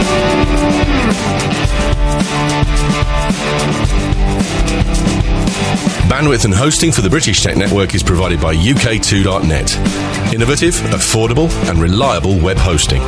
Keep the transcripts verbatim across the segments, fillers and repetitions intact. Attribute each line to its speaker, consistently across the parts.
Speaker 1: Bandwidth and hosting for the British Tech Network is provided by U K two dot net. Innovative, affordable, and reliable web hosting.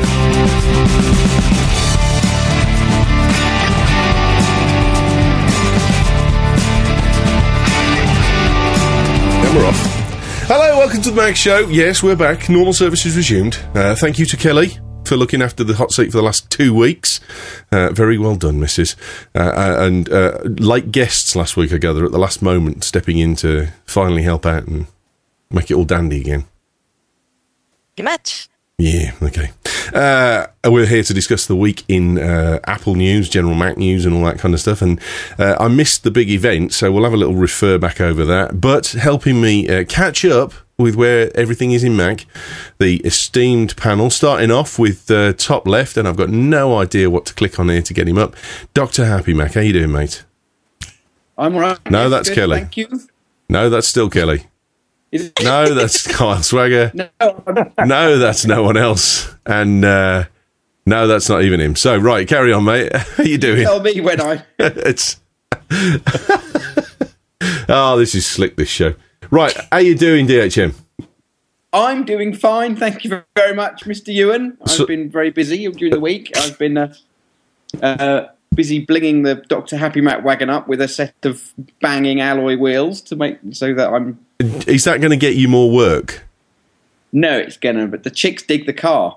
Speaker 1: And we're off. Hello, welcome to the Mag Show. Yes, we're back. Normal services resumed. Uh, thank you to Kelly for looking after the hot seat for the last two weeks. Uh, very well done, missus Uh, and uh, like guests last week, I gather, at the last moment, stepping in to finally help out and make it all dandy again.
Speaker 2: Pretty much.
Speaker 1: Yeah, okay. Uh, we're here to discuss the week in uh, Apple news, General Mac news and all that kind of stuff. And uh, I missed the big event, so we'll have a little refer back over that. But helping me uh, catch up with where everything is in Mac, the esteemed panel, starting off with uh, top left, and I've got no idea what to click on here to get him up. Doctor Happy Mac, how you doing, mate?
Speaker 3: I'm all right.
Speaker 1: No, that's
Speaker 3: Good,
Speaker 1: Kelly.
Speaker 3: Thank you.
Speaker 1: No, that's still Kelly.
Speaker 3: Is it-
Speaker 1: No, that's Kyle Swagger.
Speaker 3: No, I'm-
Speaker 1: No, that's no one else. And uh, no, that's not even him. So, right, carry on, mate. How you doing?
Speaker 3: tell me when I...
Speaker 1: It's oh, this is slick, this show. Right, how you doing, D H M?
Speaker 3: I'm doing fine, thank you very much, Mister Ewan. I've
Speaker 1: So-
Speaker 3: been very busy during the week. I've been uh, uh, busy blinging the Doctor Happy Mac wagon up with a set of banging alloy wheels to make so that I'm...
Speaker 1: Is that going to get you more work?
Speaker 3: No, it's gonna, but the chicks dig the car.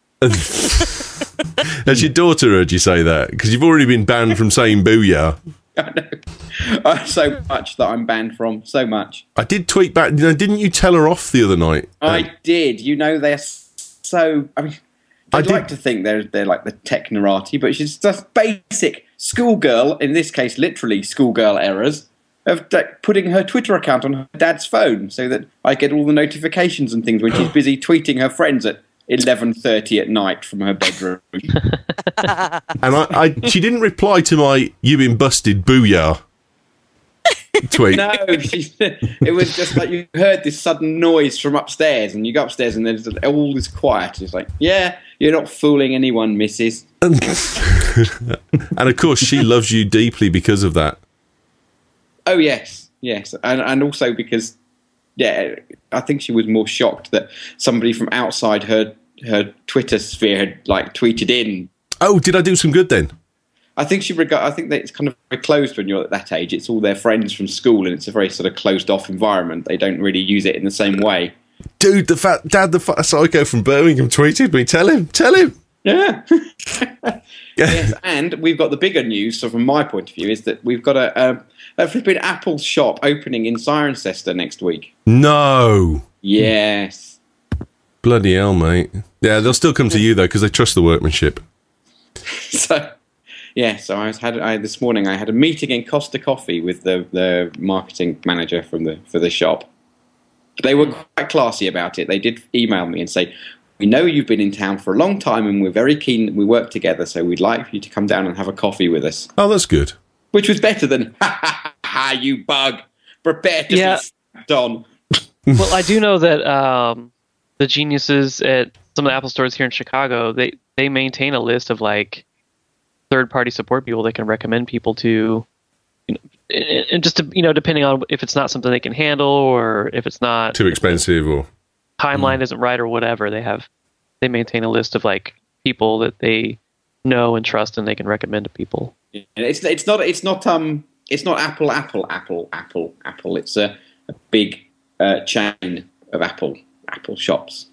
Speaker 1: Has your daughter heard you say that? Because you've already been banned from saying booyah.
Speaker 3: I know. Uh, so much that I'm banned from, so much.
Speaker 1: I did tweet back. You know, didn't you tell her off the other night?
Speaker 3: I did. You know, they're so... I mean,
Speaker 1: I
Speaker 3: I'd
Speaker 1: did-
Speaker 3: like to think they're they're like the technorati, but she's just basic schoolgirl, in this case, literally schoolgirl errors, of like, putting her Twitter account on her dad's phone so that I get all the notifications and things when she's busy tweeting her friends at eleven thirty at night from her bedroom.
Speaker 1: And I, I, she didn't reply to my "you been busted" booyah tweet.
Speaker 3: No, she, it was just like you heard this sudden noise from upstairs, and you go upstairs and there's all is quiet. It's like, yeah, you're not fooling anyone, missus.
Speaker 1: And of course, she loves you deeply because of that.
Speaker 3: Oh yes, yes, and and also because, yeah, I think she was more shocked that somebody from outside her her Twitter sphere had like tweeted in.
Speaker 1: Oh, did I do some good then?
Speaker 3: I think she regard. I think that it's kind of very closed when you're at that age. It's all their friends from school, and it's a very sort of closed off environment. They don't really use it in the same way.
Speaker 1: Dude, the fat dad, the fat psycho from Birmingham tweeted me. Tell him, tell him.
Speaker 3: Yeah. Yes, and we've got the bigger news. So from my point of view, is that we've got a a, a flipping Apple shop opening in Cirencester next week.
Speaker 1: No.
Speaker 3: Yes.
Speaker 1: Bloody hell, mate. Yeah, they'll still come to you, though, because they trust the workmanship.
Speaker 3: So, yeah, so I was had I, this morning. I had a meeting in Costa Coffee with the, the marketing manager from the for the shop. They were quite classy about it. They did email me and say, "We know you've been in town for a long time, and we're very keen that we work together. So we'd like you to come down and have a coffee with us."
Speaker 1: Oh, that's good.
Speaker 3: Which was better than "ha ha ha, you bug, prepare to
Speaker 2: Yeah.
Speaker 3: be snapped on."
Speaker 2: Well, I do know that um, the geniuses at some of the Apple stores here in Chicago, they, they maintain a list of like third-party support people they can recommend people to, you know, and and just to, you know, depending on if it's not something they can handle or if it's not
Speaker 1: Too expensive or...
Speaker 2: timeline isn't right or whatever. They have they maintain a list of like people that they know and trust and they can recommend to people.
Speaker 3: And it's it's not it's not um it's not Apple Apple Apple Apple Apple. It's a, a big uh, chain of Apple Apple shops.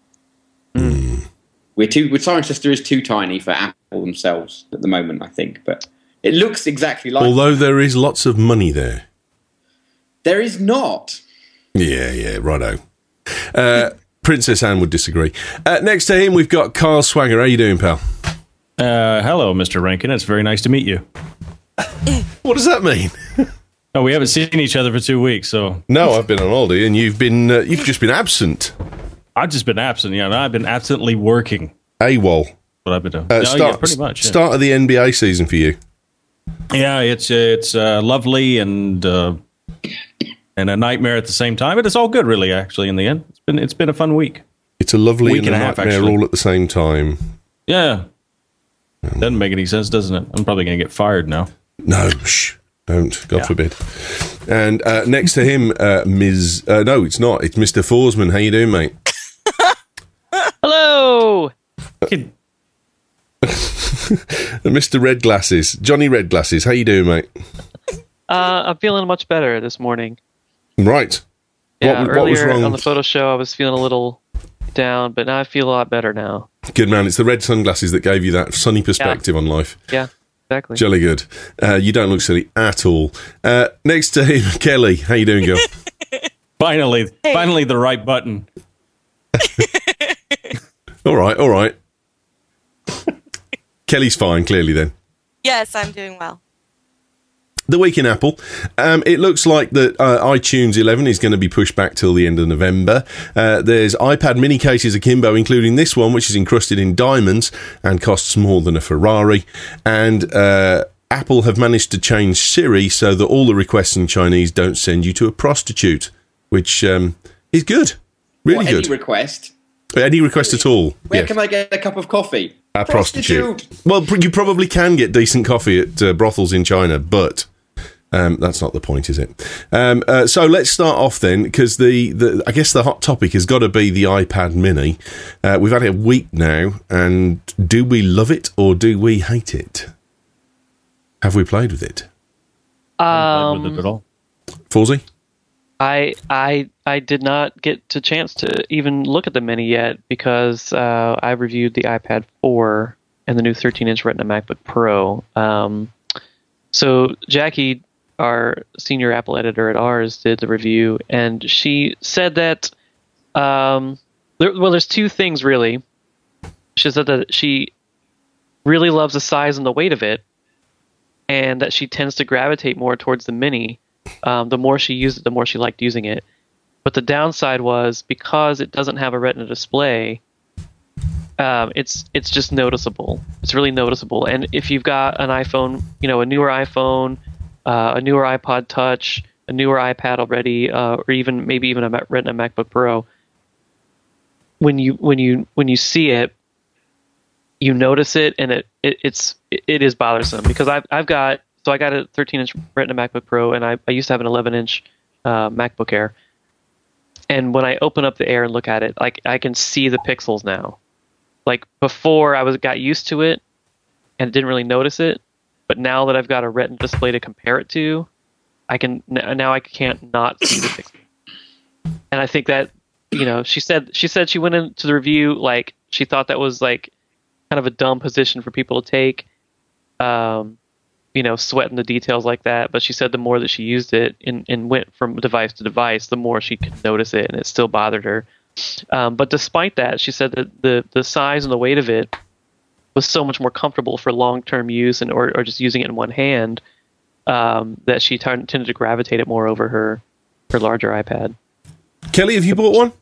Speaker 1: Mm.
Speaker 3: We're too. Cirencester is too tiny for Apple themselves at the moment, I think. But it looks exactly like.
Speaker 1: Although there is lots of money there.
Speaker 3: There is not.
Speaker 1: Yeah, yeah, righto. Uh, Princess Anne would disagree. Uh, next to him, we've got Carl Swagger. How you doing, pal?
Speaker 4: Uh, hello, Mister Rankin. It's very nice to meet you.
Speaker 1: What does that mean?
Speaker 4: Oh, we haven't seen each other for two weeks, so
Speaker 1: No, I've been on holiday, and you've been uh, you've just been absent.
Speaker 4: I've just been absent. Yeah, I've been absently working.
Speaker 1: AWOL.
Speaker 4: What I've been doing.
Speaker 1: Uh,
Speaker 4: Oh,
Speaker 1: start,
Speaker 4: yeah, pretty much. Yeah,
Speaker 1: Start of the N B A season for you.
Speaker 4: yeah it's it's uh, lovely and uh, and a nightmare at the same time, but it's all good, really. Actually, in the end, it's been it's been a fun week.
Speaker 1: It's a lovely
Speaker 4: Week
Speaker 1: and a
Speaker 4: and a half,
Speaker 1: nightmare
Speaker 4: actually.
Speaker 1: all at the same time.
Speaker 4: Yeah, Doesn't make any sense, doesn't it? I'm probably going to get fired now.
Speaker 1: No, shh, don't. God
Speaker 4: Yeah.
Speaker 1: forbid. And uh, next to him, uh, Miz Uh, no, it's not. It's Mister Forsman. How you doing, mate?
Speaker 2: Hello.
Speaker 1: Mister Red Glasses, Johnny Red Glasses. How you doing, mate?
Speaker 2: Uh, I'm feeling much better this morning.
Speaker 1: Right.
Speaker 2: Yeah,
Speaker 1: what,
Speaker 2: earlier
Speaker 1: what was wrong?
Speaker 2: on the photo show, I was feeling a little down, but now I feel a lot better now.
Speaker 1: Good man. It's the red sunglasses that gave you that sunny perspective on life.
Speaker 2: Yeah, exactly.
Speaker 1: Jolly good. Uh, you don't look silly at all. Uh, next to him, Kelly. How you doing, girl?
Speaker 4: Finally, finally, the right button.
Speaker 1: all right, all right. Kelly's fine, clearly, then.
Speaker 5: Yes, I'm doing well.
Speaker 1: The week in Apple. Um, it looks like that uh, iTunes eleven is going to be pushed back till the end of November. Uh, there's iPad mini cases akimbo, including this one, which is encrusted in diamonds and costs more than a Ferrari. And uh, Apple have managed to change Siri so that all the requests in Chinese don't send you to a prostitute, which um, is good. Really
Speaker 3: What,
Speaker 1: good.
Speaker 3: Any request?
Speaker 1: Any request at all.
Speaker 3: Where
Speaker 1: Yes.
Speaker 3: can I get a cup of coffee?
Speaker 1: A prostitute. Well, pr- you probably can get decent coffee at uh, brothels in China, but um, that's not the point, is it? Um, uh, so let's start off then, because the, the I guess the hot topic has got to be the iPad Mini. Uh, we've had it a week now, and do we love it or do we hate it? Have we played with it?
Speaker 4: I
Speaker 2: Um,
Speaker 4: haven't played with it at all.
Speaker 1: Forzy?
Speaker 2: I I I did not get to chance to even look at the Mini yet because uh, I reviewed the iPad four and the new thirteen inch Retina MacBook Pro. Um, so Jackie, our senior Apple editor at ours, did the review, and she said that um, there, well, there's two things really. She said that she really loves the size and the weight of it, and that she tends to gravitate more towards the Mini. Um, the more she used it, the more she liked using it. But the downside was because it doesn't have a Retina display, um, it's it's just noticeable. It's really noticeable. And if you've got an iPhone, you know, a newer iPhone, uh, a newer iPod Touch, a newer iPad already, uh, or even maybe even a Ma- Retina MacBook Pro, when you when you when you see it, you notice it, and it, it it's it, it is bothersome because I've I've got. So I got a thirteen inch Retina MacBook Pro, and I, I used to have an eleven inch uh, MacBook Air. And when I open up the Air and look at it, like I can see the pixels now. Like before, I was got used to it and didn't really notice it, but now that I've got a Retina display to compare it to, I can now I can't not see the pixels. And I think that you know she said she said she went into the review like she thought that was like kind of a dumb position for people to take. Um, you know, sweating the details like that. But she said the more that she used it and, and went from device to device, the more she could notice it, and it still bothered her. Um, but despite that, she said that the, the size and the weight of it was so much more comfortable for long-term use and or, or just using it in one hand um, that she t- tended to gravitate it more over her, her larger iPad.
Speaker 1: Kelly, have you bought one?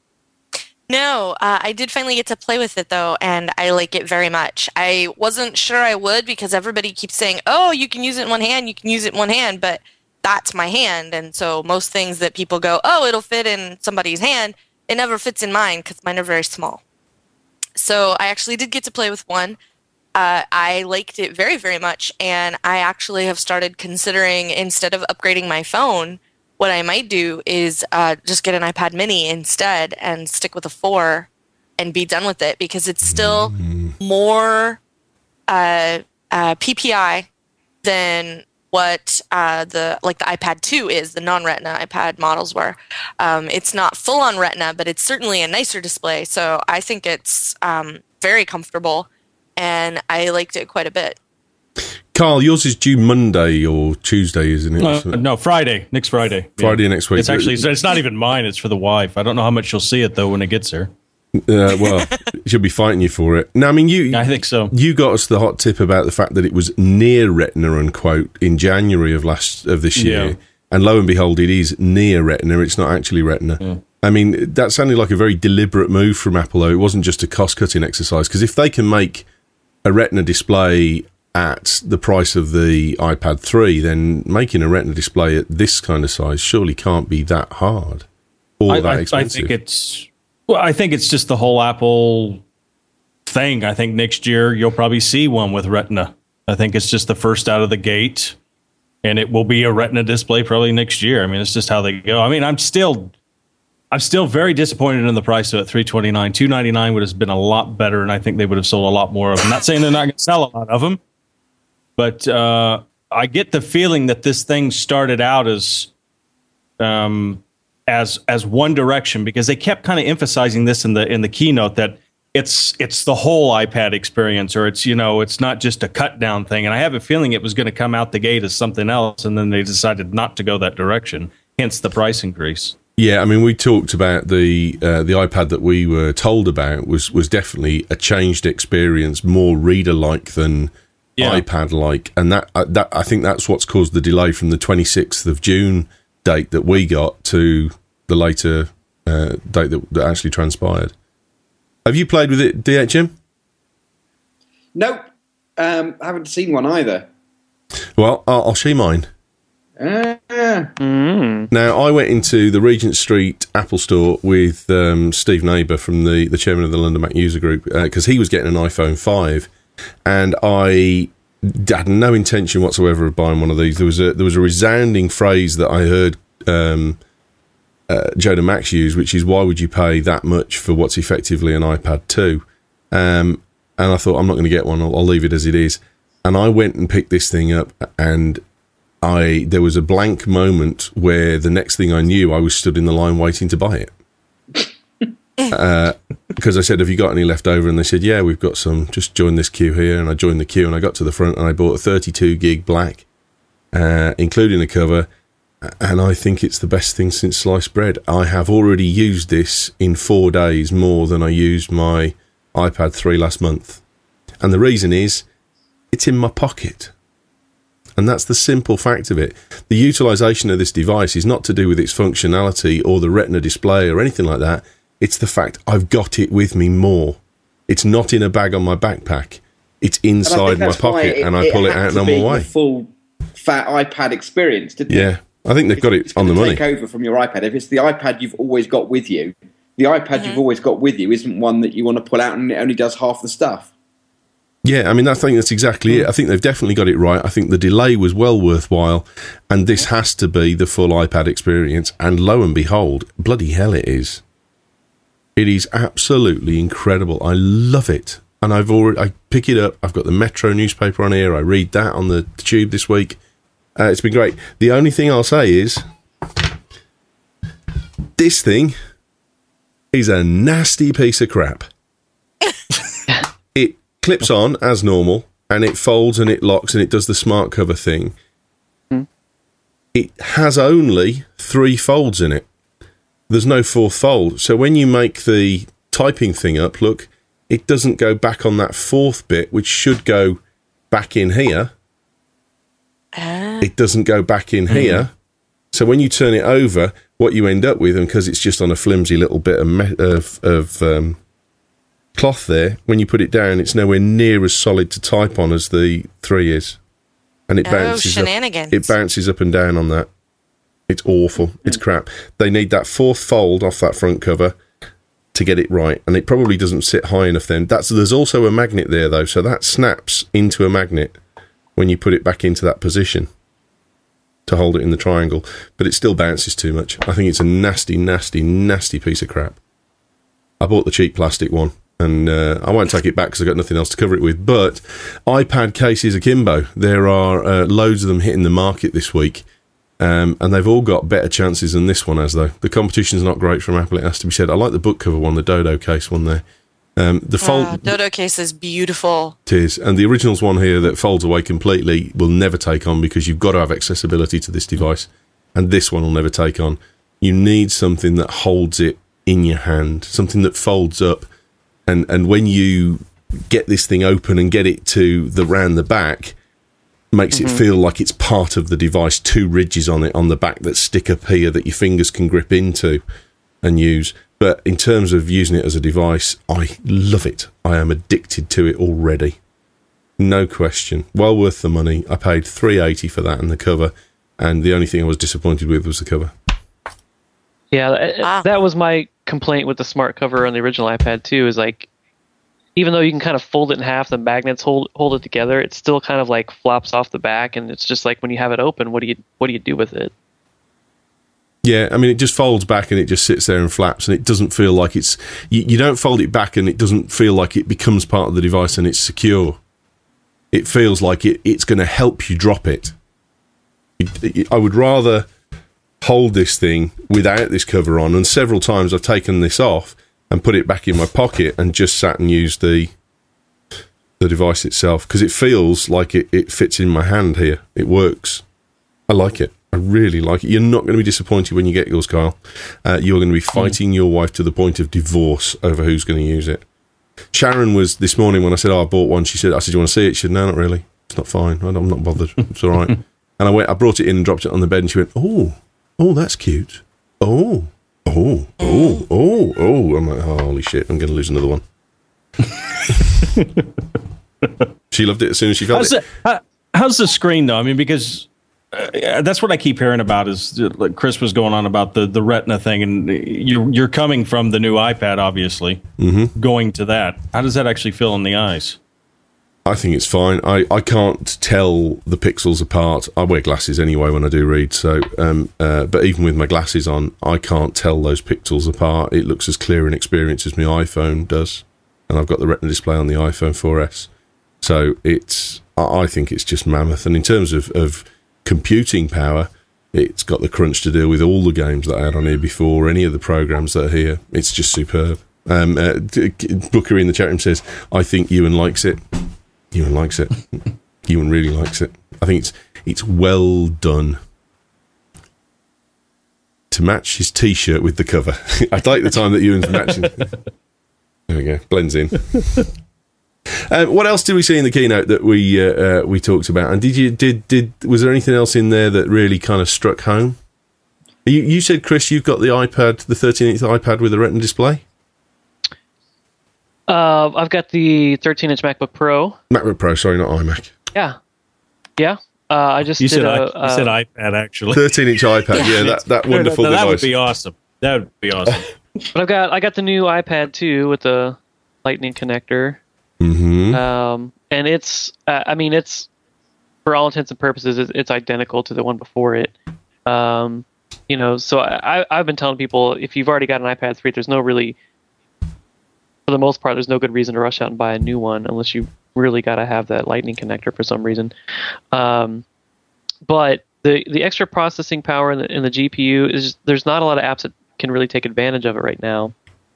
Speaker 5: No, uh, I did finally get to play with it, though, and I like it very much. I wasn't sure I would because everybody keeps saying, oh, you can use it in one hand, you can use it in one hand, but that's my hand. And so most things that people go, oh, it'll fit in somebody's hand, it never fits in mine because mine are very small. So I actually did get to play with one. Uh, I liked it very, very much, and I actually have started considering, instead of upgrading my phone, what I might do is uh, just get an iPad mini instead and stick with a four and be done with it because it's still more uh, uh, P P I than what uh, the like the iPad two is, the non-Retina iPad models were. Um, it's not full-on Retina, but it's certainly a nicer display. So I think it's um, very comfortable, and I liked it quite a bit.
Speaker 1: Carl, yours is due Monday or Tuesday, isn't it?
Speaker 4: Uh, no, Friday. Next Friday.
Speaker 1: Friday
Speaker 4: Yeah.
Speaker 1: next week.
Speaker 4: It's actually, it's not even mine. It's for the wife. I don't know how much she'll see it, though, when it gets there.
Speaker 1: Uh, well, she'll be fighting you for it. No, I mean, you
Speaker 4: I think so.
Speaker 1: You got us the hot tip about the fact that it was near Retina, unquote, in January of last of this year.
Speaker 4: Yeah.
Speaker 1: And lo and behold, it is near Retina. It's not actually Retina.
Speaker 4: Yeah.
Speaker 1: I mean, that sounded like a very deliberate move from Apple, though. It wasn't just a cost-cutting exercise. Because if they can make a Retina display at the price of the iPad three, then making a Retina display at this kind of size surely can't be that hard or
Speaker 4: I,
Speaker 1: that
Speaker 4: I, I
Speaker 1: expensive.
Speaker 4: think it's well, I think it's just the whole Apple thing. I think next year you'll probably see one with Retina. I think it's just the first out of the gate, and it will be a Retina display probably next year. I mean, it's just how they go. I mean, I'm still, I'm still very disappointed in the price of it. three twenty-nine, two ninety-nine would have been a lot better, and I think they would have sold a lot more of them. I'm not saying they're not going to sell a lot of them, but uh, I get the feeling that this thing started out as, um, as as one direction, because they kept kind of emphasizing this in the in the keynote that it's it's the whole iPad experience, or it's, you know, it's not just a cut down thing. And I have a feeling it was going to come out the gate as something else, and then they decided not to go that direction. Hence the price increase.
Speaker 1: Yeah, I mean, we talked about the uh, the iPad that we were told about was was definitely a changed experience, more reader like than yeah. iPad like, and that uh, that I think that's what's caused the delay from the twenty-sixth of June date that we got to the later uh, date that, that actually transpired. Have you played with it, D H M?
Speaker 3: Nope. Um, I haven't seen one either.
Speaker 1: Well, I'll, I'll show you mine.
Speaker 3: Uh,
Speaker 2: Mm.
Speaker 1: Now, I went into the Regent Street Apple Store with um, Steve Neighbour from the, the chairman of the London Mac User Group, because uh, he was getting an iPhone five, and I had no intention whatsoever of buying one of these. There was a there was a resounding phrase that I heard um, uh, Jonah Max use, which is, why would you pay that much for what's effectively an iPad two? Um, and I thought, I'm not going to get one, I'll, I'll leave it as it is. And I went and picked this thing up, and I there was a blank moment where the next thing I knew, I was stood in the line waiting to buy it. Because uh, I said, have you got any left over? And they said, yeah, we've got some, just join this queue here. And I joined the queue, and I got to the front, and I bought a thirty-two gig black, uh, including a cover. And I think it's the best thing since sliced bread. I have already used this in four days more than I used my iPad three last month. And the reason is, it's in my pocket. And that's the simple fact of it. The utilisation of this device is not to do with its functionality or the Retina display or anything like that. It's the fact I've got it with me more. It's not in a bag on my backpack. It's inside my pocket,
Speaker 3: it,
Speaker 1: and I
Speaker 3: it
Speaker 1: pull it out and I'm away.
Speaker 3: The full fat iPad experience, didn't
Speaker 1: yeah,
Speaker 3: it?
Speaker 1: I think they've got it
Speaker 3: it's
Speaker 1: on the money.
Speaker 3: Take over from your iPad. If it's the iPad you've always got with you, the iPad mm-hmm. you've always got with you isn't one that you want to pull out and it only does half the stuff.
Speaker 1: Yeah, I mean, I think that's exactly it. I think they've definitely got it right. I think the delay was well worthwhile, and this has to be the full iPad experience, and lo and behold, bloody hell it is. It is absolutely incredible. I love it. And I've already, I pick it up, I've got the Metro newspaper on here, I read that on the tube this week. Uh, it's been great. The only thing I'll say is, this thing is a nasty piece of crap. It clips on as normal, and it folds and it locks and it does the smart cover thing. Mm. It has only three folds in it. There's no fourth fold. So when you make the typing thing up, look, it doesn't go back on that fourth bit, which should go back in here. Uh. It doesn't go back in mm. here. So when you turn it over, what you end up with, and because it's just on a flimsy little bit of, me- of, of um, cloth there, when you put it down, it's nowhere near as solid to type on as the three is, and it bounces.
Speaker 5: Oh, shenanigans!
Speaker 1: Up, it bounces up and down on that. It's awful. It's crap. They need that fourth fold off that front cover to get it right, and it probably doesn't sit high enough. Then that's there's also a magnet there though, so that snaps into a magnet when you put it back into that position to hold it in the triangle, but it still bounces too much. I think it's a nasty, nasty, nasty piece of crap. I bought the cheap plastic one. And uh, I won't take it back because I've got nothing else to cover it with. But iPad cases akimbo. There are uh, loads of them hitting the market this week. Um, and they've all got better chances than this one has, though. The competition's not great from Apple, it has to be said. I like the book cover one, the Dodo case one there. Um, the fold
Speaker 5: uh, Dodo case is beautiful.
Speaker 1: It is. And the originals one here that folds away completely will never take on, because you've got to have accessibility to this device. And this one will never take on. You need something that holds it in your hand, something that folds up. And and when you get this thing open and get it to the round the back, makes mm-hmm. it feel like it's part of the device. Two ridges on it on the back that stick up here that your fingers can grip into and use. But in terms of using it as a device, I love it. I am addicted to it already. No question. Well worth the money. I paid three hundred eighty dollars for that and the cover, and the only thing I was disappointed with was the cover.
Speaker 2: Yeah, wow. That was my complaint with the smart cover on the original iPad too, is like even though you can kind of fold it in half, the magnets hold hold it together. It still kind of like flops off the back, and it's just like when you have it open, what do you what do you do with it?
Speaker 1: Yeah, I mean, it just folds back and it just sits there and flaps, and it doesn't feel like it's... You, you don't fold it back and it doesn't feel like it becomes part of the device and it's secure. It feels like it, it's going to help you drop it. It, it. I would rather hold this thing without this cover on, and several times I've taken this off and put it back in my pocket and just sat and used the the device itself, because it feels like it, it fits in my hand here. It works. I like it. I really like it. You're not going to be disappointed when you get yours, Kyle. Uh, you're going to be fighting mm. your wife to the point of divorce over who's going to use it. Sharon was, this morning when I said, oh, I bought one, she said, I said, do you want to see it? She said, no, not really. It's not fine. I'm not bothered. It's all right. And I went, I brought it in and dropped it on the bed, and she went, oh, oh, that's cute. Oh, oh, oh, oh, oh. I'm like, oh, holy shit, I'm going to lose another one. She loved it as soon as she felt
Speaker 4: how's
Speaker 1: it.
Speaker 4: The, how, how's the screen, though? I mean, because... Uh, that's what I keep hearing about is uh, like Chris was going on about the, the Retina thing, and you're, you're coming from the new iPad, obviously, mm-hmm. going to that. How does that actually feel in the eyes?
Speaker 1: I think it's fine. I, I can't tell the pixels apart. I wear glasses anyway when I do read, so um, uh, but even with my glasses on, I can't tell those pixels apart. It looks as clear an experience as my iPhone does, and I've got the Retina display on the iPhone four S, so it's. I, I think it's just mammoth. And in terms of, of computing power, it's got the crunch to deal with all the games that I had on here before, any of the programs that are here. It's just superb. Um, uh, Booker in the chat room says, I think Ewan likes it. Ewan likes it. Ewan really likes it. I think it's it's well done. To match his T-shirt with the cover. I like the time that Ewan's matching. There we go. Blends in. Uh, what else did we see in the keynote that we uh, uh, we talked about? And did you did did was there anything else in there that really kind of struck home? You, you said, Chris, you've got the iPad, the thirteen inch iPad with a Retina display.
Speaker 2: Uh, I've got the thirteen inch MacBook Pro.
Speaker 1: MacBook Pro, sorry, not iMac.
Speaker 2: Yeah, yeah. Uh, I just
Speaker 4: you
Speaker 2: did
Speaker 4: said
Speaker 2: a,
Speaker 4: I, you
Speaker 2: uh,
Speaker 4: said iPad actually.
Speaker 1: thirteen inch iPad, yeah, that that wonderful
Speaker 4: no,
Speaker 1: device.
Speaker 4: That would be awesome. That would be awesome.
Speaker 2: But I've got I got the new iPad too with the Lightning connector.
Speaker 1: Mm-hmm.
Speaker 2: Um, and it's, uh, I mean, it's, for all intents and purposes, it's, it's identical to the one before it. Um, you know, so I, I've been telling people, if you've already got an iPad three, there's no really, for the most part, there's no good reason to rush out and buy a new one unless you really got to have that Lightning connector for some reason. Um, but the the extra processing power in the, in the G P U is just, there's not a lot of apps that can really take advantage of it right now.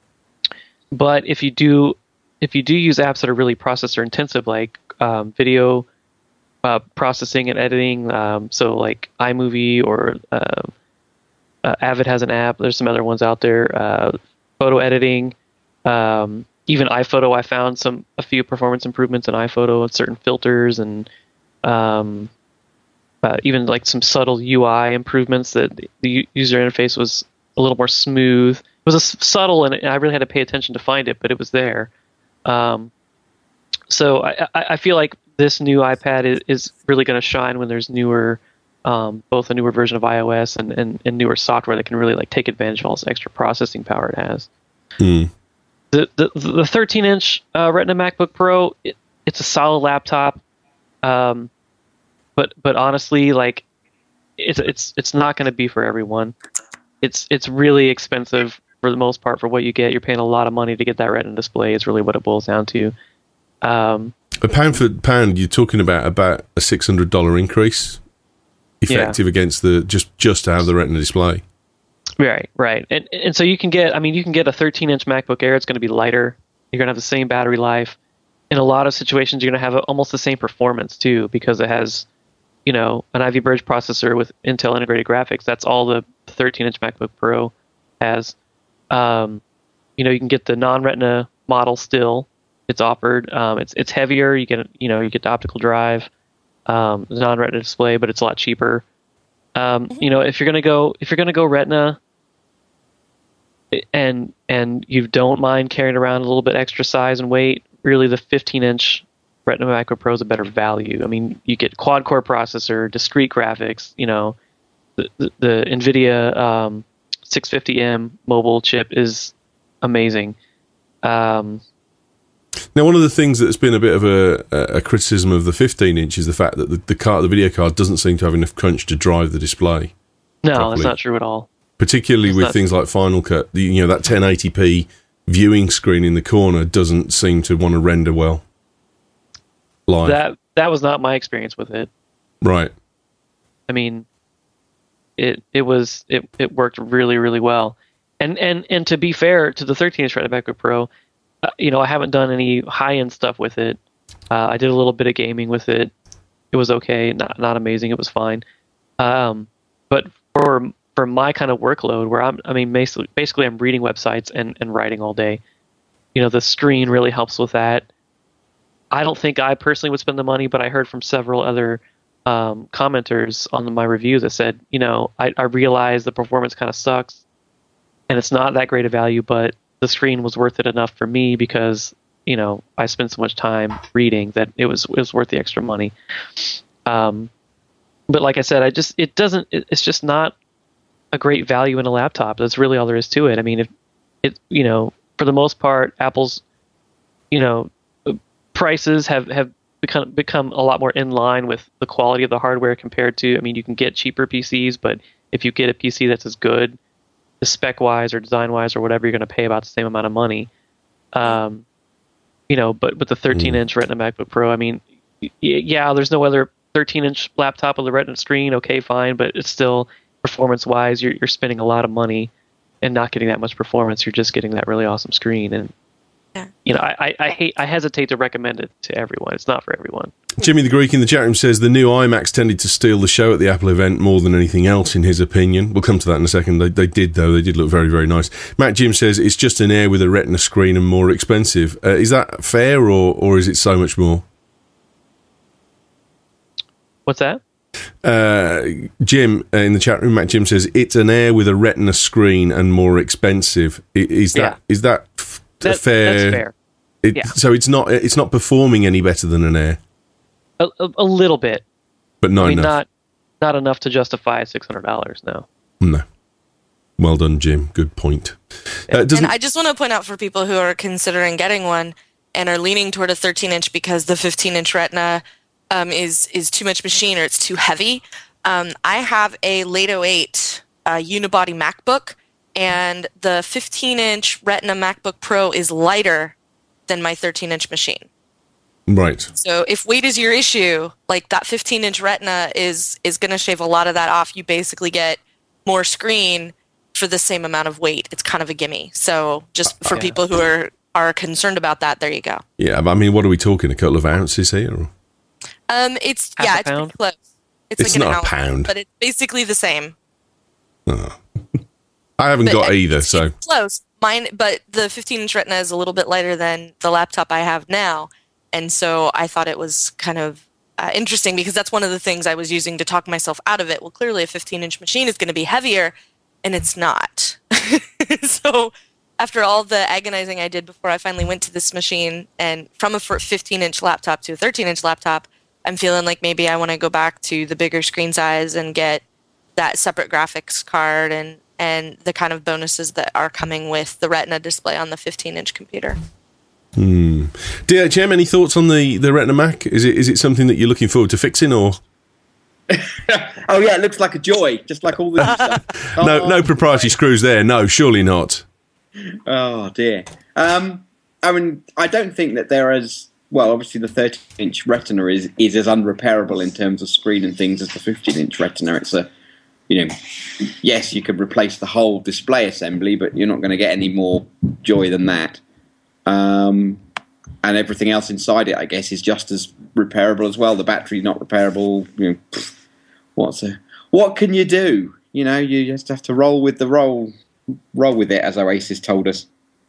Speaker 2: But if you do If you do use apps that are really processor intensive, like um, video uh, processing and editing, um, so like iMovie or uh, uh, Avid has an app. There's some other ones out there. Uh, photo editing, um, even iPhoto. I found some a few performance improvements in iPhoto with certain filters and um, uh, even like some subtle U I improvements that the user interface was a little more smooth. It was a subtle, and I really had to pay attention to find it, but it was there. Um, so I, I feel like this new iPad is, is really going to shine when there's newer, um, both a newer version of iOS and, and, and newer software that can really like take advantage of all this extra processing power it has.
Speaker 1: Mm.
Speaker 2: The the the thirteen inch uh, Retina MacBook Pro, it, it's a solid laptop, um, but but honestly, like it's it's it's not going to be for everyone. It's it's really expensive. For the most part, for what you get, you're paying a lot of money to get that Retina display. Is really what it boils down to. Um,
Speaker 1: a pound for pound, you're talking about about a six hundred dollar increase, effective yeah. against the just just to have the Retina display.
Speaker 2: Right, right, and and so you can get. I mean, you can get a thirteen inch MacBook Air. It's going to be lighter. You're going to have the same battery life. In a lot of situations, you're going to have a, almost the same performance too, because it has, you know, an Ivy Bridge processor with Intel integrated graphics. That's all the thirteen inch MacBook Pro has. Um, you know, you can get the non-Retina model still. It's offered. Um, it's it's heavier. You get you know you get the optical drive, um, the non-Retina display, but it's a lot cheaper. Um, you know, if you're gonna go if you're gonna go Retina, and and you don't mind carrying around a little bit extra size and weight, really the fifteen inch Retina MacBook Pro is a better value. I mean, you get quad-core processor, discrete graphics. You know, the the, the NVIDIA. Um, six fifty M mobile chip is amazing. Um,
Speaker 1: Now, one of the things that's been a bit of a, a criticism of the fifteen inch is the fact that the, the card, the video card, doesn't seem to have enough crunch to drive the display.
Speaker 2: No,
Speaker 1: properly.
Speaker 2: That's not true at all.
Speaker 1: Particularly
Speaker 2: That's
Speaker 1: with
Speaker 2: not
Speaker 1: things like Final Cut, the, you know, that ten eighty p viewing screen in the corner doesn't seem to want to render well live.
Speaker 2: That that was not my experience with it.
Speaker 1: Right.
Speaker 2: I mean, it it was it, it worked really really well, and and and to be fair to the thirteen inch Retina MacBook Pro, uh, you know, I haven't done any high end stuff with it. Uh, I did a little bit of gaming with it. It was okay, not not amazing. It was fine. Um, but for for my kind of workload, where I'm, I mean, basically basically I'm reading websites and and writing all day. You know, the screen really helps with that. I don't think I personally would spend the money, but I heard from several other um, commenters on my review that said, you know, I, I realize the performance kind of sucks and it's not that great a value, but the screen was worth it enough for me because, you know, I spent so much time reading that it was it was worth the extra money. Um, but like I said, I just it doesn't it, it's just not a great value in a laptop. That's really all there is to it. I mean, if it you know, for the most part, Apple's, you know, prices have, have become become a lot more in line with the quality of the hardware compared to, I mean, you can get cheaper P Cs, but if you get a P C that's as good, spec-wise or design-wise or whatever, you're going to pay about the same amount of money. Um, you know, but with the thirteen inch Retina MacBook Pro, I mean, y- yeah, there's no other thirteen inch laptop with a Retina screen, okay, fine, but it's still, performance-wise, you're, you're spending a lot of money and not getting that much performance. You're just getting that really awesome screen, and yeah. You know, I, I, I hate, I hesitate to recommend it to everyone. It's not for everyone.
Speaker 1: Jimmy the Greek in the chat room says the new iMacs tended to steal the show at the Apple event more than anything else, in his opinion. We'll come to that in a second. They, they did, though. They did look very, very nice. Matt Jim says it's just an Air with a Retina screen and more expensive. Uh, is that fair, or or is it so much more?
Speaker 2: What's that?
Speaker 1: Uh, Jim uh, in the chat room, Matt Jim says it's an Air with a Retina screen and more expensive. I, is that
Speaker 2: yeah.
Speaker 1: is that? F-
Speaker 2: That,
Speaker 1: fair,
Speaker 2: that's fair.
Speaker 1: it,
Speaker 2: yeah.
Speaker 1: So it's not it's not performing any better than an Air,
Speaker 2: a, a, a little bit,
Speaker 1: but not
Speaker 2: I mean,
Speaker 1: enough.
Speaker 2: not not enough to justify six hundred dollars. No,
Speaker 1: no. Well done, Jim. Good point.
Speaker 5: Uh, and I just want to point out for people who are considering getting one and are leaning toward a thirteen inch because the fifteen inch Retina um, is is too much machine or it's too heavy. Um, I have a Late oh eight uh, unibody MacBook. And the fifteen inch Retina MacBook Pro is lighter than my thirteen inch machine.
Speaker 1: Right.
Speaker 5: So if weight is your issue, like that fifteen inch Retina is is going to shave a lot of that off. You basically get more screen for the same amount of weight. It's kind of a gimme. So just for
Speaker 2: yeah.
Speaker 5: people who are, are concerned about that, there you go.
Speaker 1: Yeah, but I mean, what are we talking? A couple of ounces here? Or?
Speaker 5: Um, it's
Speaker 2: Half
Speaker 5: yeah,
Speaker 2: a
Speaker 5: it's
Speaker 2: pound?
Speaker 5: pretty close. It's,
Speaker 1: It's
Speaker 5: like an
Speaker 1: not a
Speaker 5: ounce,
Speaker 1: pound.
Speaker 5: but it's basically the same.
Speaker 1: Oh. I haven't
Speaker 5: But
Speaker 1: got
Speaker 5: I-
Speaker 1: either, so
Speaker 5: It's close. Mine, but the fifteen inch Retina is a little bit lighter than the laptop I have now, and so I thought it was kind of uh, interesting because that's one of the things I was using to talk myself out of it. Well, clearly a fifteen inch machine is going to be heavier, and it's not. So after all the agonizing I did before I finally went to this machine, and from a fifteen inch laptop to a thirteen inch laptop, I'm feeling like maybe I want to go back to the bigger screen size and get that separate graphics card and and the kind of bonuses that are coming with the Retina display on the fifteen inch computer.
Speaker 1: Hmm. D H M, any thoughts on the, the Retina Mac? Is it is it something that you're looking forward to fixing, or
Speaker 3: Oh yeah, it looks like a joy, just like all the new stuff.
Speaker 1: no
Speaker 3: Oh,
Speaker 1: no proprietary screws there? No, surely not.
Speaker 3: Oh dear. Um, I mean, I don't think that there is. Well, obviously the thirteen inch Retina is is as unrepairable in terms of screen and things as the fifteen inch Retina. It's a, you know, yes, you could replace the whole display assembly, but you're not going to get any more joy than that. Um, and everything else inside it, I guess, is just as repairable as well. The battery's not repairable. You know, pfft, what's a, what can you do? You know, you just have to roll with the roll, roll with it, as Oasis told us.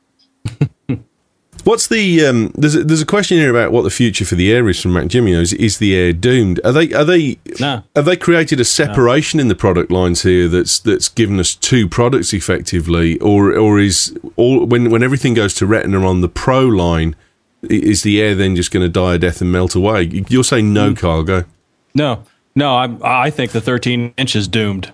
Speaker 1: What's the um, there's a, there's a question here about what the future for the Air is from Mac Jimmy. Is, is the Air doomed? Are they are they
Speaker 4: No.
Speaker 1: have they created a separation no. in the product lines here that's that's given us two products effectively, or or is all when when everything goes to Retina on the Pro line, is the Air then just going to die a death and melt away? You're saying no, Carl, go.
Speaker 4: No, no, I I think the thirteen inch is doomed.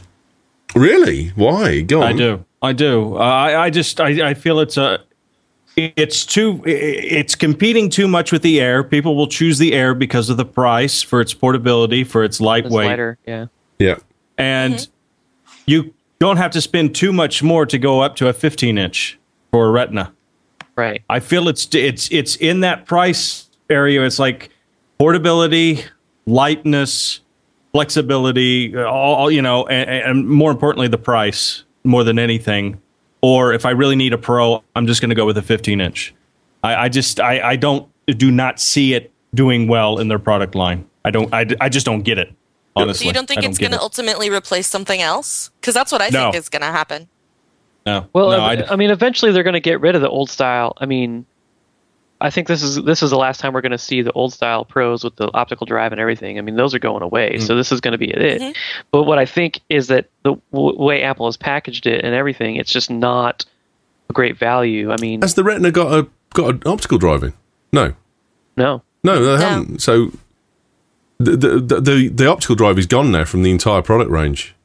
Speaker 1: Really? Why? Go on.
Speaker 4: I do. I do. Uh, I I just I, I feel it's a it's too it's competing too much with the Air. People will choose the Air because of the price, for its portability, for its lightweight.
Speaker 2: It's lighter, yeah.
Speaker 1: Yeah.
Speaker 4: And
Speaker 5: Mm-hmm.
Speaker 4: you don't have to spend too much more to go up to a fifteen inch for a Retina.
Speaker 2: Right.
Speaker 4: I feel it's it's it's in that price area. It's like portability, lightness, flexibility, all, you know, and, and more importantly, the price more than anything. Or if I really need a Pro, I'm just going to go with a fifteen inch. I, I just I, I don't do not see it doing well in their product line. I don't I, I just don't get it. Honestly,
Speaker 5: So you don't think
Speaker 4: I
Speaker 5: it's
Speaker 4: get
Speaker 5: going to
Speaker 4: it.
Speaker 5: ultimately replace something else? Because that's what I
Speaker 4: No.
Speaker 5: think is going to happen.
Speaker 4: No.
Speaker 2: Well,
Speaker 4: no,
Speaker 2: I, I mean, eventually they're going to get rid of the old style. I mean, I think this is this is the last time we're going to see the old style Pros with the optical drive and everything. I mean, those are going away. So this is going to be it.
Speaker 5: Mhm.
Speaker 2: But what I think is that the w- way Apple has packaged it and everything, it's just not a great value. I mean,
Speaker 1: Has the Retina got a got an optical drive in? No,
Speaker 2: no.
Speaker 1: no, they
Speaker 5: No.
Speaker 1: haven't. So the, the the the the optical drive is gone now from the entire product range.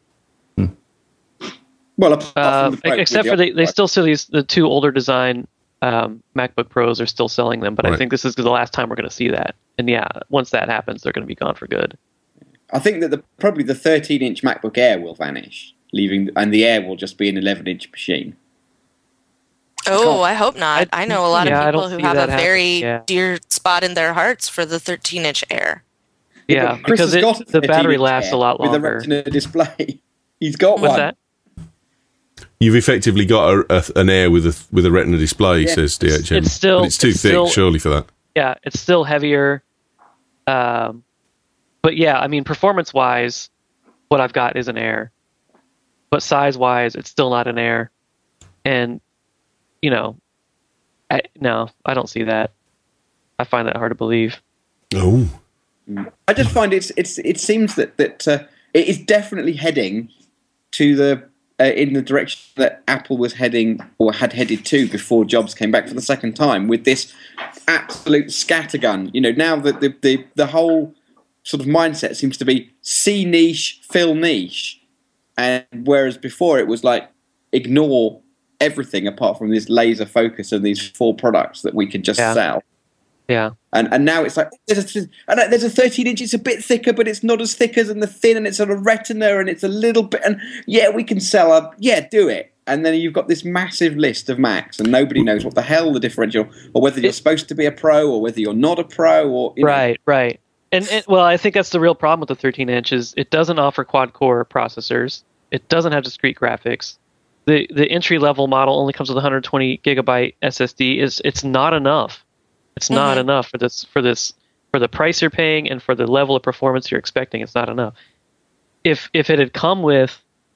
Speaker 3: Well, apart
Speaker 2: Uh,
Speaker 3: from the Pro with
Speaker 2: except
Speaker 3: the
Speaker 2: for they,
Speaker 3: optical
Speaker 2: they
Speaker 3: drive.
Speaker 2: still sell these the two older design um, MacBook Pros are still selling them, but I
Speaker 1: Right.
Speaker 2: think this is the last time we're going to see that. And yeah, once that happens, they're going to be gone for good.
Speaker 3: I think that the probably the thirteen inch MacBook Air will vanish, leaving, and the Air will just be an eleven inch machine.
Speaker 5: Oh, I hope not. I,
Speaker 2: I-
Speaker 5: know a lot
Speaker 2: yeah, I
Speaker 5: of
Speaker 2: don't
Speaker 5: people who
Speaker 2: see
Speaker 5: have a
Speaker 2: that happening,
Speaker 5: very
Speaker 2: yeah.
Speaker 5: dear spot in their hearts for the thirteen inch Air.
Speaker 2: Yeah,
Speaker 3: but Chris
Speaker 2: because
Speaker 3: has
Speaker 2: it,
Speaker 3: got a
Speaker 2: the battery
Speaker 3: 13-inch
Speaker 2: lasts a
Speaker 3: Air
Speaker 2: lot
Speaker 3: with a
Speaker 2: longer.
Speaker 3: Retina display. He's got
Speaker 2: What's
Speaker 3: one.
Speaker 2: that?
Speaker 1: You've effectively got a, a, an Air with a with a Retina display,
Speaker 3: Yeah.
Speaker 1: says D H M.
Speaker 2: It's still-
Speaker 1: but it's too
Speaker 2: it's
Speaker 1: thick,
Speaker 2: still-
Speaker 1: surely, for that.
Speaker 2: Yeah, it's still heavier. Um, but yeah, I mean, performance wise, what I've got is an Air. But size wise, it's still not an Air. And, you know, I, no, I don't see that. I find that hard to believe.
Speaker 1: Oh,
Speaker 3: I just find it's it's it seems that that uh, it is definitely heading to the uh, in the direction that Apple was heading or had headed to before Jobs came back for the second time, with this absolute scattergun. You know, now that the, the the whole sort of mindset seems to be see niche, fill niche, and whereas before it was like ignore everything apart from this laser focus of these four products that we could just
Speaker 2: Yeah.
Speaker 3: sell.
Speaker 2: Yeah.
Speaker 3: And and now it's like there's a, and there's a thirteen inch. It's a bit thicker, but it's not as thick as in the thin, and it's sort of Retina, and it's a little bit. And yeah, we can sell a yeah, do it. And then you've got this massive list of Macs, and nobody knows what the hell the differential, or whether you're supposed to be a Pro, or whether you're not a Pro, or you know.
Speaker 2: Right, right. And, and well, I think that's the real problem with the thirteen inch is it doesn't offer quad core processors. It doesn't have discrete graphics. The the entry level model only comes with one hundred twenty gigabyte S S D. Is it's not enough. It's not
Speaker 5: Mhm.
Speaker 2: enough for this for this for the price you're paying and for the level of performance you're expecting. It's not enough. If if it had come with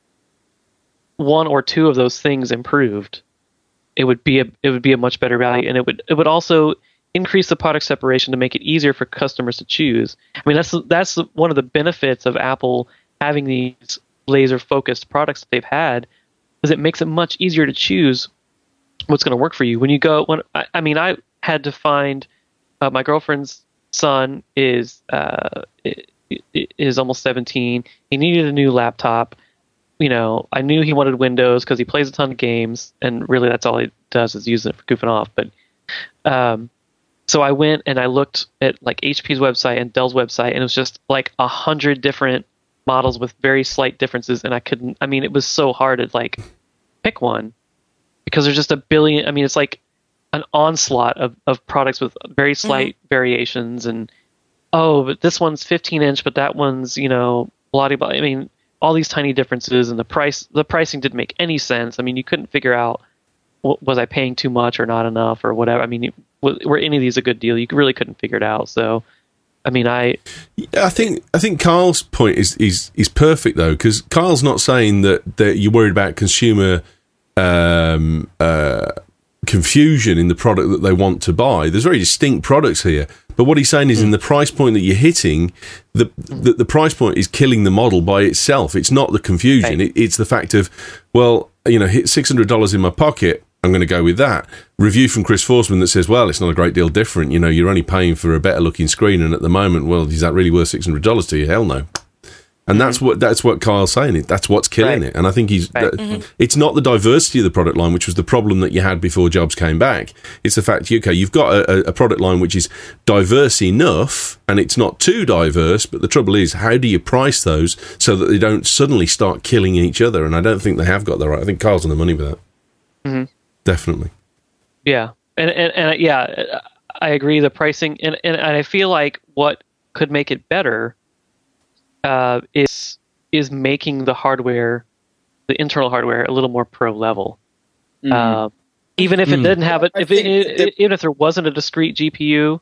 Speaker 2: one or two of those things improved, it would be a it would be a much better value, and it would it would also increase the product separation to make it easier for customers to choose. I mean, that's that's one of the benefits of Apple having these laser focused products that they've had, is it makes it much easier to choose what's going to work for you. When you go, when I, I mean, I had to find uh, my girlfriend's son is uh, is almost seventeen. He needed a new laptop. You know, I knew he wanted Windows because he plays a ton of games, and really that's all he does is use it for goofing off. But um, so I went and I looked at like H P's website and Dell's website, and it was just like a hundred different models with very slight differences, and I couldn't. I mean, it was so hard to like pick one because there's just a billion. I mean, it's like an onslaught of, of products with very slight mm-hmm. variations, and oh, but this one's fifteen inch, but that one's, you know, blah blah. I mean, all these tiny differences, and the price. The pricing didn't make any sense. I mean, you couldn't figure out was I paying too much or not enough or whatever. I mean, were any of these a good deal? You really couldn't figure it out. So, I mean, I,
Speaker 1: I think I think Carl's point is is is perfect though, because Carl's not saying that that you're worried about consumer um, uh, confusion in the product that they want to buy. There's very distinct products here, but what he's saying is mm. in the price point that you're hitting, the, the the price point is killing the model by itself. It's not the confusion.
Speaker 2: Right.
Speaker 1: It, it's the fact of, well, you know, hit six hundred dollars in my pocket. I'm going to go with that. Review from Chris Forsman that says, well, it's not a great deal different. You know, you're only paying for a better looking screen, and at the moment, well, is that really worth six hundred dollars to you? Hell no. And And that's what that's what Kyle's saying. It that's what's killing
Speaker 2: Right.
Speaker 1: it. And I think he's.
Speaker 2: Right.
Speaker 1: that-
Speaker 5: Mm-hmm.
Speaker 1: It's not the diversity of the product line, which was the problem that you had before Jobs came back. It's the fact, okay, you've got a, a product line which is diverse enough, and it's not too diverse. But the trouble is, how do you price those so that they don't suddenly start killing each other? And I don't think they have got that right. I think Kyle's on the money with that.
Speaker 2: Mm-hmm.
Speaker 1: Definitely.
Speaker 2: Yeah, and and, and yeah, I agree. The pricing, and, and and I feel like what could make it better uh, is is making the hardware, the internal hardware, a little more pro level.
Speaker 3: Mm.
Speaker 2: Uh, even if it
Speaker 4: Mm.
Speaker 2: didn't have it,
Speaker 3: I
Speaker 2: if it,
Speaker 3: think
Speaker 2: it,
Speaker 3: that-
Speaker 2: even if there wasn't a discrete G P U,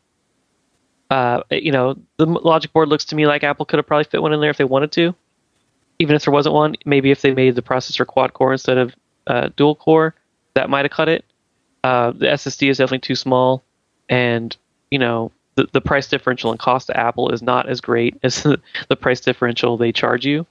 Speaker 2: uh, you know, the logic board looks to me like Apple could have probably fit one in there if they wanted to. Even if there wasn't one, maybe if they made the processor quad core instead of uh, dual core, that might have cut it. Uh, the S S D is definitely too small, and you know the, the price differential and cost to Apple is not as great as the, the price differential they charge you.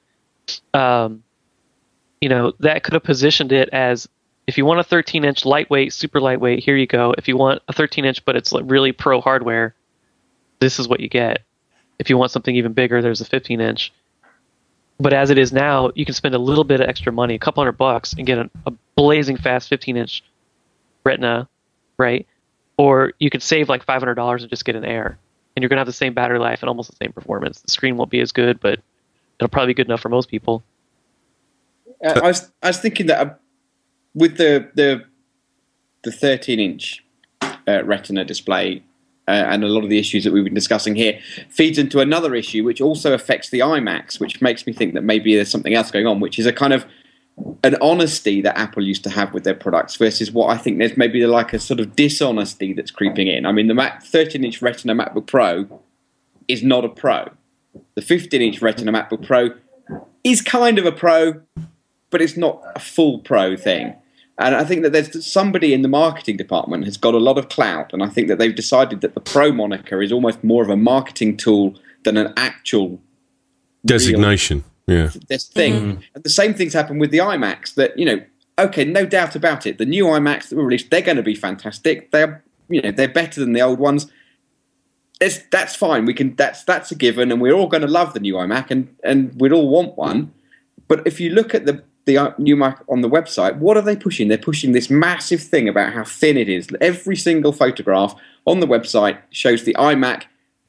Speaker 2: Um, you know, that could have positioned it as, if you want a thirteen inch lightweight, super lightweight, here you go. If you want a thirteen inch but it's like really pro hardware, this is what you get. If you want something even bigger, there's a fifteen inch. But as it is now, you can spend a little bit of extra money, a couple hundred bucks, and get a, a blazing fast fifteen inch Retina, right? Or you could save like five hundred dollars and just get an Air, and you're going to have the same battery life and almost the same performance. The screen won't be as good, but it'll probably be good enough for most people.
Speaker 3: Uh, I was I was thinking that uh, with the the the thirteen inch uh, Retina display uh, and a lot of the issues that we've been discussing here feeds into another issue which also affects the iMacs, which makes me think that maybe there's something else going on, which is a kind of an honesty that Apple used to have with their products versus what I think there's maybe like a sort of dishonesty that's creeping in. I mean, the Mac thirteen inch Retina MacBook Pro is not a Pro. The fifteen inch Retina MacBook Pro is kind of a Pro, but it's not a full Pro thing. And I think that there's somebody in the marketing department has got a lot of clout, and I think that they've decided that the Pro moniker is almost more of a marketing tool than an actual
Speaker 1: Designation. Yeah.
Speaker 3: this thing.
Speaker 4: Mm.
Speaker 3: And the same things happen with the iMacs. That, you know, okay, no doubt about it. The new iMacs that were released, they're going to be fantastic. They're, you know, they're better than the old ones. It's, that's fine. We can. That's that's a given, and we're all going to love the new iMac, and and we'd all want one. But if you look at the the new Mac on the website, what are they pushing? They're pushing this massive thing about how thin it is. Every single photograph on the website shows the iMac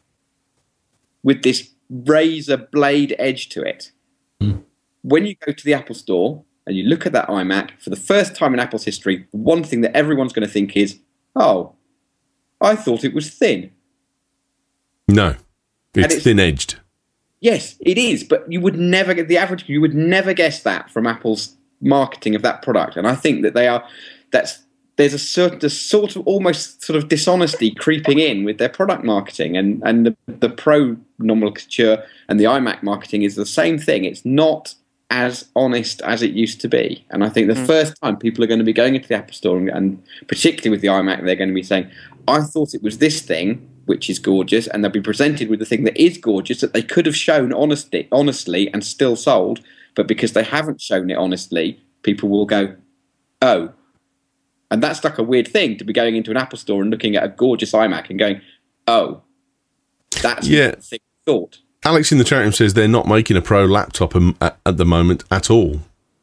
Speaker 3: with this razor blade edge to it.
Speaker 4: Mm.
Speaker 3: When you go to the Apple Store and you look at that iMac, for the first time in Apple's history, the one thing that everyone's going to think is, oh, I thought it was thin.
Speaker 1: No. It's,
Speaker 3: it's-
Speaker 1: thin-edged.
Speaker 3: Yes, it is, but you would never get the average. You would never guess that from Apple's marketing of that product, and I think that they are. That's there's a certain a sort of almost sort of dishonesty creeping in with their product marketing, and and the, the Pro nomenclature and the iMac marketing is the same thing. It's not as honest as it used to be, and I think the mm. first time people are going to be going into the Apple Store, and, and particularly with the iMac, they're going to be saying, "I thought it was this thing." Which is gorgeous, and they'll be presented with the thing that is gorgeous that they could have shown honestly, honestly and still sold, but because they haven't shown it honestly, people will go, oh. And that's like a weird thing to be going into an Apple Store and looking at a gorgeous iMac and going, oh, that's
Speaker 1: yeah.
Speaker 3: what the thing I thought.
Speaker 1: Alex in the chat room says they're not making a Pro laptop at, at the moment at all.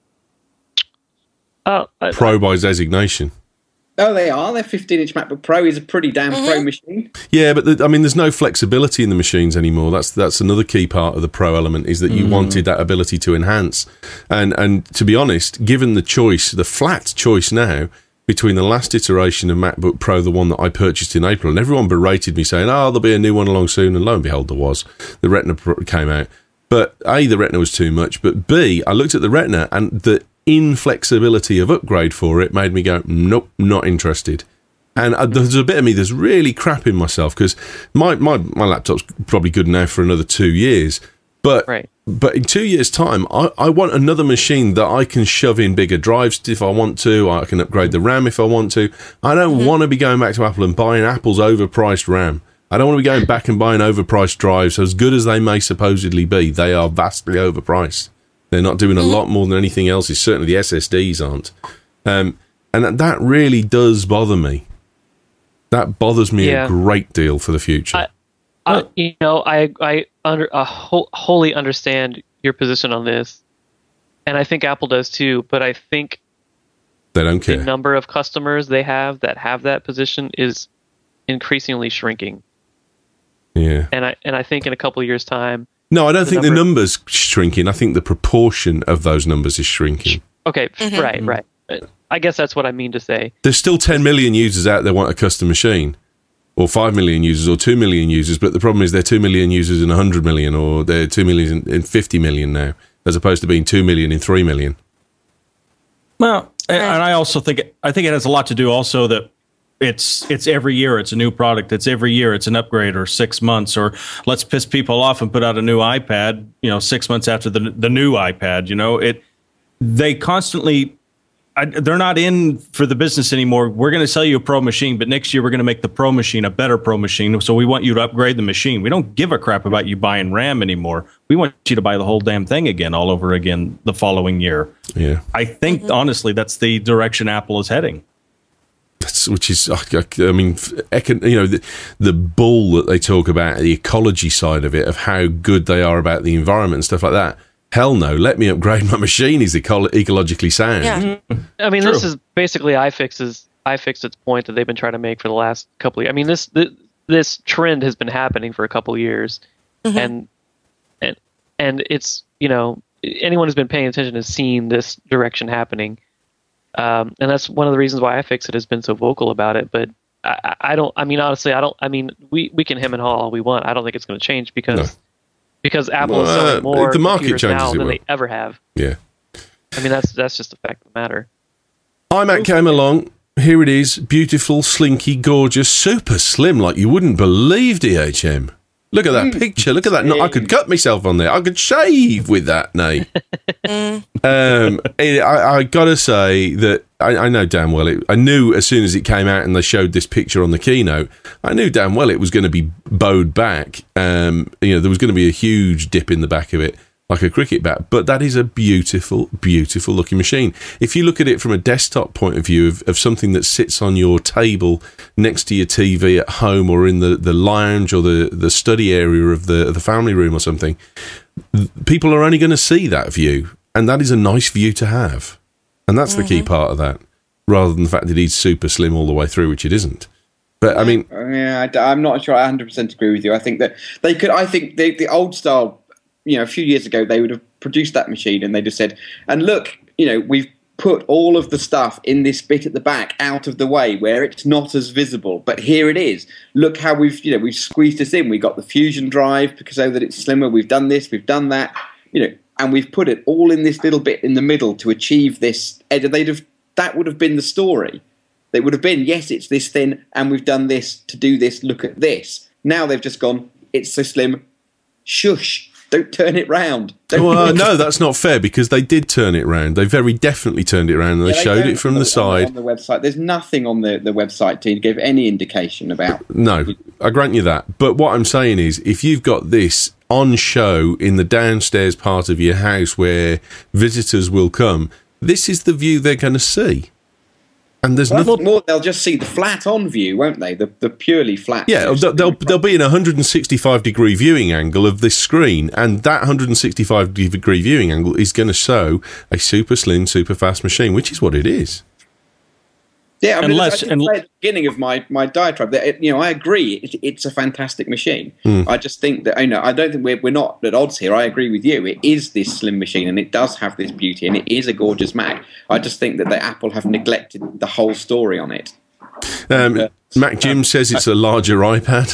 Speaker 2: Oh, I,
Speaker 1: Pro
Speaker 2: I,
Speaker 1: by designation.
Speaker 3: Oh, they are. Their fifteen inch MacBook Pro is a pretty damn mm-hmm. pro machine.
Speaker 1: Yeah, but the, I mean, there's no flexibility in the machines anymore. That's that's another key part of the Pro element, is that you mm. wanted that ability to enhance. And and to be honest, given the choice, the flat choice now between the last iteration of MacBook Pro, the one that I purchased in April, and everyone berated me saying, "Oh, there'll be a new one along soon," and lo and behold, there was. The Retina Pro came out, but A, the Retina was too much, but B, I looked at the Retina and the inflexibility of upgrade for it made me go, nope, not interested. And uh, there's a bit of me that's really crapping myself, because my, my, my laptop's probably good now for another two years. But
Speaker 2: right.
Speaker 1: but in two years' time, I, I want another machine that I can shove in bigger drives if I want to. I can upgrade the RAM if I want to. I don't mm-hmm. want to be going back to Apple and buying Apple's overpriced RAM. I don't want to be going back and buying overpriced drives. As good as they may supposedly be, they are vastly overpriced. They're not doing a lot more than anything else. It's certainly the S S Ds aren't. Um, and that, that really does bother me. That bothers me yeah. a great deal for the future.
Speaker 2: I, I, you know, I I under uh, whole, wholly understand your position on this, and I think Apple does too. But I think
Speaker 1: they don't
Speaker 2: the
Speaker 1: care.
Speaker 2: number of customers they have that have that position is increasingly shrinking.
Speaker 1: Yeah.
Speaker 2: And I and I think in a couple of years' time.
Speaker 1: No, I don't
Speaker 2: the
Speaker 1: think
Speaker 2: number
Speaker 1: the numbers shrinking. I think the proportion of those numbers is shrinking.
Speaker 2: Okay,
Speaker 5: Mhm.
Speaker 2: right, right. I guess that's what I mean to say.
Speaker 1: There's still ten million users out there want a custom machine, or five million users, or two million users. But the problem is they're two million users in one hundred million, or they're two million in, in fifty million now, as opposed to being two million in three million.
Speaker 4: Well, and and I also think I think it has a lot to do also that it's it's every year it's a new product. It's every year it's an upgrade, or six months, or let's piss people off and put out a new iPad. You know, six months after the the new iPad. You know, it they constantly. I, they're not in for the business anymore. We're going to sell you a pro machine, but next year we're going to make the pro machine a better pro machine. So we want you to upgrade the machine. We don't give a crap about you buying RAM anymore. We want you to buy the whole damn thing again, all over again the following year.
Speaker 1: Yeah,
Speaker 4: I think mm-hmm. honestly that's the direction Apple is heading.
Speaker 1: That's, which is, I mean, you know, the, the bull that they talk about, the ecology side of it, of how good they are about the environment and stuff like that. Hell no, let me upgrade my machine is eco- ecologically sound.
Speaker 5: Yeah.
Speaker 2: I mean,
Speaker 4: True.
Speaker 2: this is basically iFix's iFixit's point that they've been trying to make for the last couple of years. I mean, this this, this trend has been happening for a couple of years,
Speaker 5: Mhm.
Speaker 2: and and and it's, you know, anyone who's been paying attention has seen this direction happening, um, and that's one of the reasons why iFixit has been so vocal about it. But I, I don't. I mean, honestly, I don't. I mean, we, we can hem and haw all we want. I don't think it's going to change because.
Speaker 1: No.
Speaker 2: Because Apple
Speaker 1: Well,
Speaker 2: is
Speaker 1: uh,
Speaker 2: selling more
Speaker 1: the market
Speaker 2: computers
Speaker 1: changes
Speaker 2: now
Speaker 1: it
Speaker 2: than
Speaker 1: will.
Speaker 2: they ever have.
Speaker 1: Yeah.
Speaker 2: I mean, that's that's just a fact of the matter.
Speaker 1: iMac came along. Here it is. Beautiful, slinky, gorgeous, super slim, like you wouldn't believe, D H M. Look at that picture. Look at that. No, I could cut myself on there. I could shave with that, Nate. um, it, I, I got to say that I, I know damn well it. I knew as soon as it came out and they showed this picture on the keynote, I knew damn well it was going to be bowed back. Um, you know, there was going to be a huge dip in the back of it, like a cricket bat. But that is a beautiful, beautiful looking machine. If you look at it from a desktop point of view of, of something that sits on your table next to your T V at home, or in the, the lounge or the, the study area of the, the family room or something, people are only going to see that view. And that is a nice view to have. And that's mm-hmm. the key part of that, rather than the fact that he's super slim all the way through, which it isn't. But I mean,
Speaker 3: yeah, I, I'm not sure I one hundred percent agree with you. I think that they could. I think the the old style, you know, a few years ago they would have produced that machine and they just said, and look, you know, we've put all of the stuff in this bit at the back out of the way where it's not as visible, but here it is. Look how we've, you know, we've squeezed this in. We got the Fusion drive because so that it's slimmer. We've done this, we've done that, you know. And we've put it all in this little bit in the middle to achieve this. They'd have, that would have been the story. They would have been, yes, it's this thin, and we've done this to do this. Look at this. Now they've just gone, it's so slim. Shush. Don't turn it round. Don't
Speaker 1: well, no, that's not fair, because they did turn it round. They very definitely turned it round, and they,
Speaker 3: yeah, they
Speaker 1: showed it from
Speaker 3: on
Speaker 1: the side.
Speaker 3: On the website. There's nothing on the, the website to give any indication about.
Speaker 1: No, I grant you that. But what I'm saying is, if you've got this on show in the downstairs part of your house where visitors will come, this is the view they're going to see. And there's
Speaker 3: well,
Speaker 1: nothing
Speaker 3: more. They'll just see the flat-on view, won't they? The the purely flat.
Speaker 1: Yeah,
Speaker 3: view.
Speaker 1: they'll, they'll be in a one hundred sixty-five degree viewing angle of this screen, and that one hundred sixty-five degree viewing angle is going to show a super slim, super fast machine, which is what it is.
Speaker 3: Yeah, I mean,
Speaker 4: Unless,
Speaker 3: I did say at the beginning of my, my diatribe that it, you know I agree it, it's a fantastic machine. Mm. I just think that you know I don't think we're we're not at odds here. I agree with you. It is this slim machine, and it does have this beauty, and it is a gorgeous Mac. I just think that the Apple have neglected the whole story on it.
Speaker 1: Um, uh, Mac Jim says it's a larger iPad.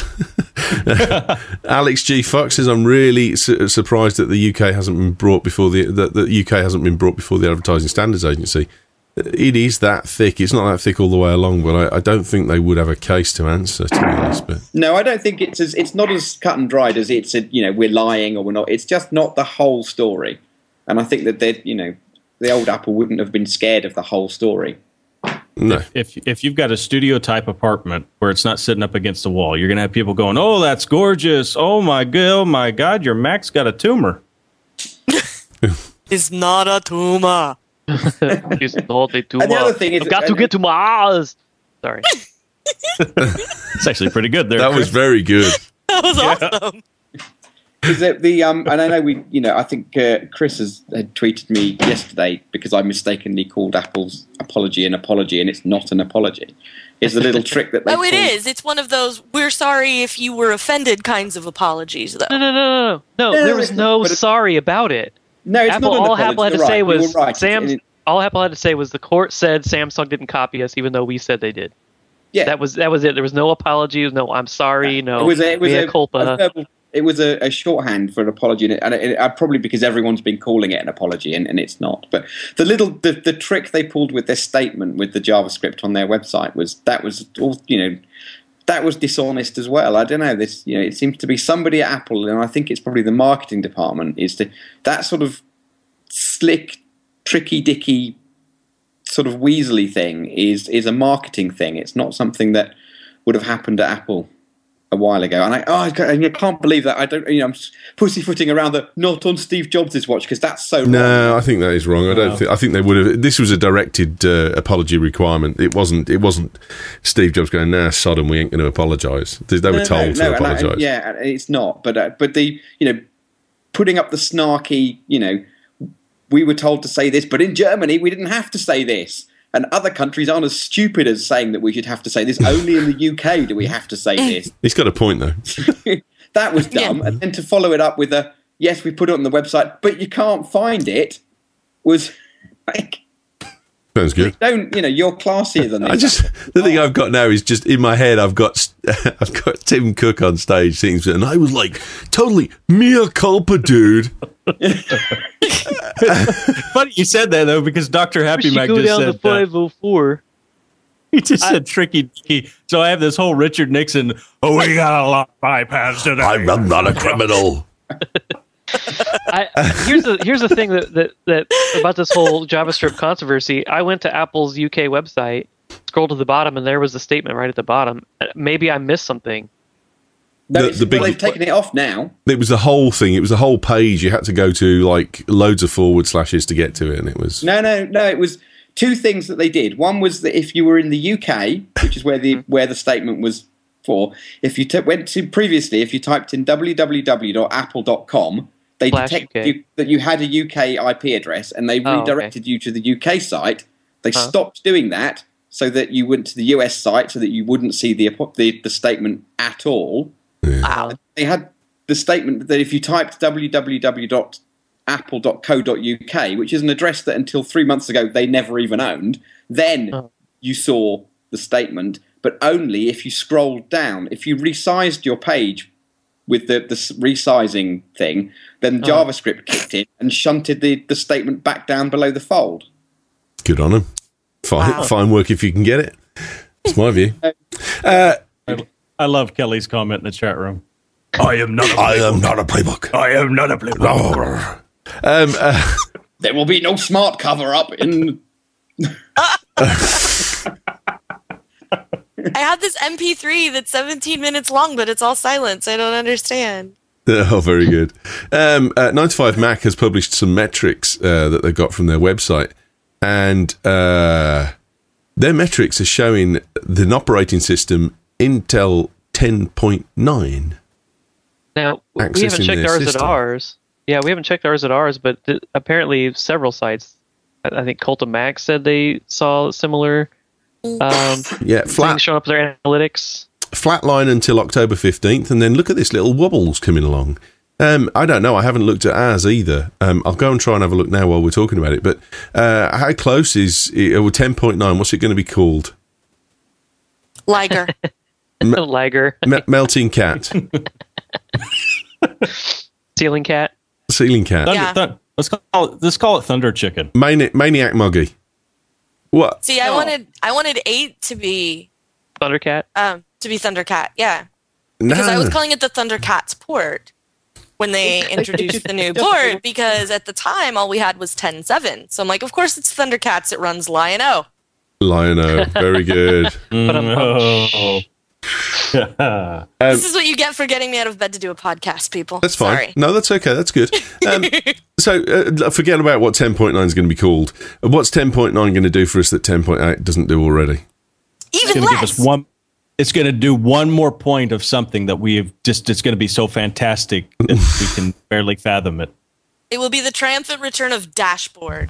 Speaker 1: Alex G Fox says I'm really su- surprised that the U K hasn't been brought before the that the U K hasn't been brought before the Advertising Standards Agency. It is that thick. It's not that thick all the way along, but I, I don't think they would have a case to answer, to be honest. But
Speaker 3: no, I don't think it's as it's not as cut and dried as it's a, you know we're lying or we're not. It's just not the whole story, and I think that they you know the old Apple wouldn't have been scared of the whole story.
Speaker 1: No.
Speaker 4: If if you've got a studio type apartment where it's not sitting up against the wall, you're going to have people going, "Oh, that's gorgeous! Oh my god, oh my god, your Mac's got a tumor."
Speaker 5: It's not a tumor.
Speaker 2: It's not a tumor.
Speaker 3: And the other thing is,
Speaker 2: I've got to get to Mars. Sorry.
Speaker 4: It's actually pretty good there.
Speaker 1: That
Speaker 4: Chris.
Speaker 1: was very good.
Speaker 5: That was awesome.
Speaker 3: is it the um? And I know we, you know, I think uh, Chris has had tweeted me yesterday because I mistakenly called Apple's apology an apology, and it's not an apology. It's the little trick that they
Speaker 5: Oh, it
Speaker 3: call-
Speaker 5: is. It's one of those "we're sorry if you were offended" kinds of apologies, though.
Speaker 2: No, no, no, no, no. No,
Speaker 3: No,
Speaker 2: there was
Speaker 3: it's
Speaker 2: no
Speaker 3: not, but it-
Speaker 2: sorry about it.
Speaker 3: No, it's
Speaker 2: Apple,
Speaker 3: not an
Speaker 2: all
Speaker 3: apology.
Speaker 2: Apple had to
Speaker 3: You're
Speaker 2: say
Speaker 3: right. You
Speaker 2: was
Speaker 3: were right.
Speaker 2: Sam's.
Speaker 3: It-
Speaker 2: All Apple had to say was the court said Samsung didn't copy us, even though we said they did.
Speaker 3: yeah,
Speaker 2: That was that was it. There was no apology. No, I'm sorry. No,
Speaker 3: it was a, it was
Speaker 2: mea
Speaker 3: a,
Speaker 2: culpa.
Speaker 3: a verbal, it was a, a shorthand for an apology, and, it, and it, uh, probably because everyone's been calling it an apology, and, and it's not. But the little the, the trick they pulled with their statement with the JavaScript on their website was that was all you know. That was dishonest as well. I don't know. This, you know, it seems to be somebody at Apple, and I think it's probably the marketing department. Is to that sort of slick, tricky, dicky, sort of Weasley thing is is a marketing thing. It's not something that would have happened at Apple a while ago. And I, oh, I can't, I can't believe that. I don't, you know, I'm pussyfooting around the not on Steve Jobs' watch because that's so.
Speaker 1: No,
Speaker 3: wrong.
Speaker 1: I think that is wrong. I don't
Speaker 4: No.
Speaker 1: think. I think they would have. This was a directed uh, apology requirement. It wasn't. It wasn't Steve Jobs going, "Nah, Sodom, we ain't going to apologise." They, they were
Speaker 3: No,
Speaker 1: told
Speaker 3: no,
Speaker 1: to
Speaker 3: and I-
Speaker 1: apologise.
Speaker 3: and yeah, and it's not. But uh, but the you know putting up the snarky, you know, we were told to say this, but in Germany we didn't have to say this. And other countries aren't as stupid as saying that we should have to say this. Only in the U K do we have to say this.
Speaker 1: He's got a point though.
Speaker 3: That was dumb.
Speaker 5: Yeah.
Speaker 3: And then to follow it up with a, yes, we put it on the website, but you can't find it, was like,
Speaker 1: Sounds good.
Speaker 3: don't, you know, you're classier than this.
Speaker 1: I just the thing I've got now is just in my head. I've got I've got Tim Cook on stage singing, and I was like, totally mea culpa, dude.
Speaker 4: Funny you said that though, because Doctor Happy
Speaker 2: She
Speaker 4: Mac
Speaker 2: go
Speaker 4: just
Speaker 2: down to
Speaker 4: said uh,
Speaker 2: five oh four.
Speaker 4: he just said tricky dicky. So I have this whole Richard Nixon. Oh, we got a lot of iPads today.
Speaker 1: I'm, I'm not a criminal.
Speaker 2: I, here's the here's the thing that, that that about this whole JavaScript controversy. I went to Apple's U K website, scrolled to the bottom, and there was a statement right at the bottom. Maybe I missed something.
Speaker 3: No,
Speaker 1: the-
Speaker 3: it's-
Speaker 1: the big-
Speaker 3: well, they've taken it off now.
Speaker 1: It was the whole thing. It was the whole page. You had to go to like loads of forward slashes to get to it, and it was
Speaker 3: No, no, no. It was two things that they did. One was that if you were in the U K, which is where the where the statement was for, if you t- went to previously, if you typed in w w w dot apple dot com, they
Speaker 2: Slash
Speaker 3: detected
Speaker 2: U K.
Speaker 3: you, that you had a U K I P address, and they
Speaker 2: Oh, okay.
Speaker 3: redirected you to the U K site. They
Speaker 2: Huh.
Speaker 3: stopped doing that so that you went to the U S site, so that you wouldn't see the the, the statement at all.
Speaker 5: Wow.
Speaker 3: They had the statement that if you typed w w w dot apple dot co dot u k, which is an address that until three months ago they never even owned, then
Speaker 2: Oh.
Speaker 3: you saw the statement, but only if you scrolled down. If you resized your page with the, the s- resizing thing, then
Speaker 2: Oh.
Speaker 3: JavaScript kicked in and shunted the, the statement back down below the fold.
Speaker 1: good on him. Fine,
Speaker 5: Wow.
Speaker 1: fine work if you can get it. It's my view. Uh,
Speaker 4: I love Kelly's comment in the chat room. I am not. A
Speaker 1: I am not a playbook.
Speaker 4: I am not a playbook.
Speaker 1: No. Um, uh,
Speaker 3: There will be no smart cover up in.
Speaker 5: I had this M P three that's seventeen minutes long, but it's all silence. I don't understand.
Speaker 1: oh, very good. Um, uh, nine to five Mac has published some metrics uh, that they got from their website, and uh, their metrics are showing the operating system Intel ten point nine.
Speaker 2: Now we
Speaker 1: Accessing
Speaker 2: haven't checked
Speaker 1: their
Speaker 2: ours
Speaker 1: system.
Speaker 2: at ours. Yeah, we haven't checked ours at ours, but th- apparently several sites. I, I think Cult of Mac said they saw similar um,
Speaker 1: Yeah,
Speaker 2: things
Speaker 1: flat
Speaker 2: showing up in their analytics.
Speaker 1: flatline until October fifteenth, and then look at this little wobbles coming along. Um, I don't know. I haven't looked at ours either. Um, I'll go and try and have a look now while we're talking about it. But uh, how close is uh, ten point nine? What's it going to be called?
Speaker 5: Liger.
Speaker 2: Lager,
Speaker 1: Me- melting cat,
Speaker 2: ceiling cat.
Speaker 1: ceiling cat,
Speaker 4: Thunder,
Speaker 5: Yeah.
Speaker 4: thun- let's call it. Let's call it Thunder Chicken.
Speaker 1: Mani- maniac muggy. What?
Speaker 5: See, I
Speaker 3: Oh.
Speaker 5: wanted I wanted eight to be
Speaker 2: Thundercat.
Speaker 5: um to be Thundercat. Yeah,
Speaker 1: No.
Speaker 5: because I was calling it the Thundercats port when they introduced the new port. Because at the time, all we had was ten point seven. So I'm like, of course it's Thundercats. It runs Lion-O.
Speaker 1: Lion-O. Very good.
Speaker 2: But I'm-
Speaker 4: Oh.
Speaker 1: Um,
Speaker 5: This is what you get for getting me out of bed to do a podcast, people.
Speaker 1: That's fine.
Speaker 5: Sorry.
Speaker 1: No, that's okay. That's good. Um, so uh, forget about what ten point nine is going to be called. What's ten point nine going to do for us that ten point eight doesn't do already?
Speaker 4: It's
Speaker 5: Even
Speaker 4: going to give
Speaker 5: less.
Speaker 4: us one. it's going to do one more point of something that we have just, it's going to be so fantastic that we can barely fathom it.
Speaker 5: It will be the triumphant return of Dashboard.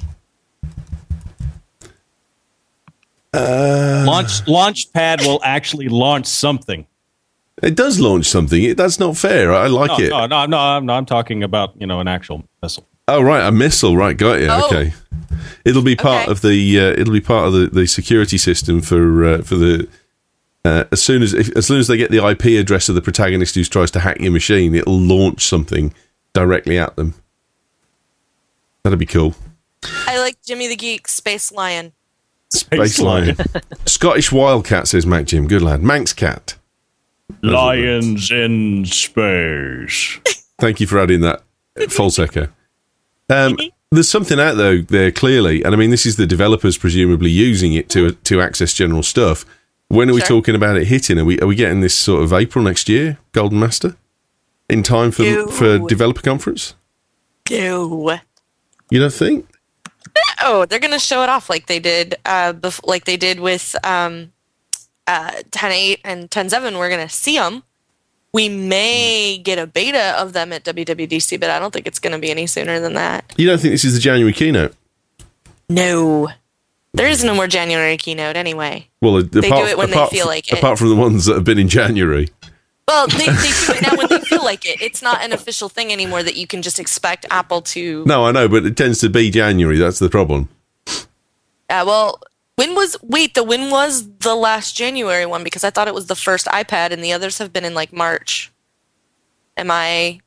Speaker 4: Uh, Launch Launchpad will actually launch something.
Speaker 1: It does launch something. It, that's not fair. I like
Speaker 4: no,
Speaker 1: it.
Speaker 4: No, no, no, I'm, no, I'm talking about, you know, an actual missile.
Speaker 1: Oh, right, a missile. Right, got you.
Speaker 5: Oh.
Speaker 1: Okay. It'll be part
Speaker 5: Okay.
Speaker 1: of the. Uh, it'll be part of the, the security system for uh, for the. Uh, as soon as if, as soon as they get the I P address of the protagonist who tries to hack your machine, it'll launch something directly at them. That'd be cool.
Speaker 5: I like Jimmy the Geek, Space Lion.
Speaker 1: Space Lion. Scottish Wildcat, says Mac Jim. Good lad. Manx Cat.
Speaker 4: Lions in space.
Speaker 1: Thank you for adding that false echo. Um, there's something out though there clearly, and I mean this is the developers presumably using it to to access general stuff. When are we
Speaker 5: Sure.
Speaker 1: talking about it hitting? Are we are we getting this sort of April next year, Golden Master, in time for
Speaker 5: No.
Speaker 1: for developer conference?
Speaker 5: No.
Speaker 1: You don't think?
Speaker 5: Oh, they're gonna show it off like they did, uh, bef- like they did with um, uh, ten point eight and ten point seven. We're gonna see them. We may get a beta of them at W W D C, but I don't think it's gonna be any sooner than that.
Speaker 1: You don't think this is the January keynote?
Speaker 5: No, there is no more January keynote anyway.
Speaker 1: Well,
Speaker 5: They
Speaker 1: apart,
Speaker 5: do it when they
Speaker 1: apart
Speaker 5: feel
Speaker 1: fr-
Speaker 5: like it.
Speaker 1: Apart from the ones that have been in January.
Speaker 5: Well, they, they do it now when they feel like it. It's not an official thing anymore that you can just expect Apple to.
Speaker 1: No, I know, but it tends to be January. That's the problem.
Speaker 5: Uh, well, when was wait the when was the last January one? Because I thought it was the first iPad, and the others have been in like March. Am I?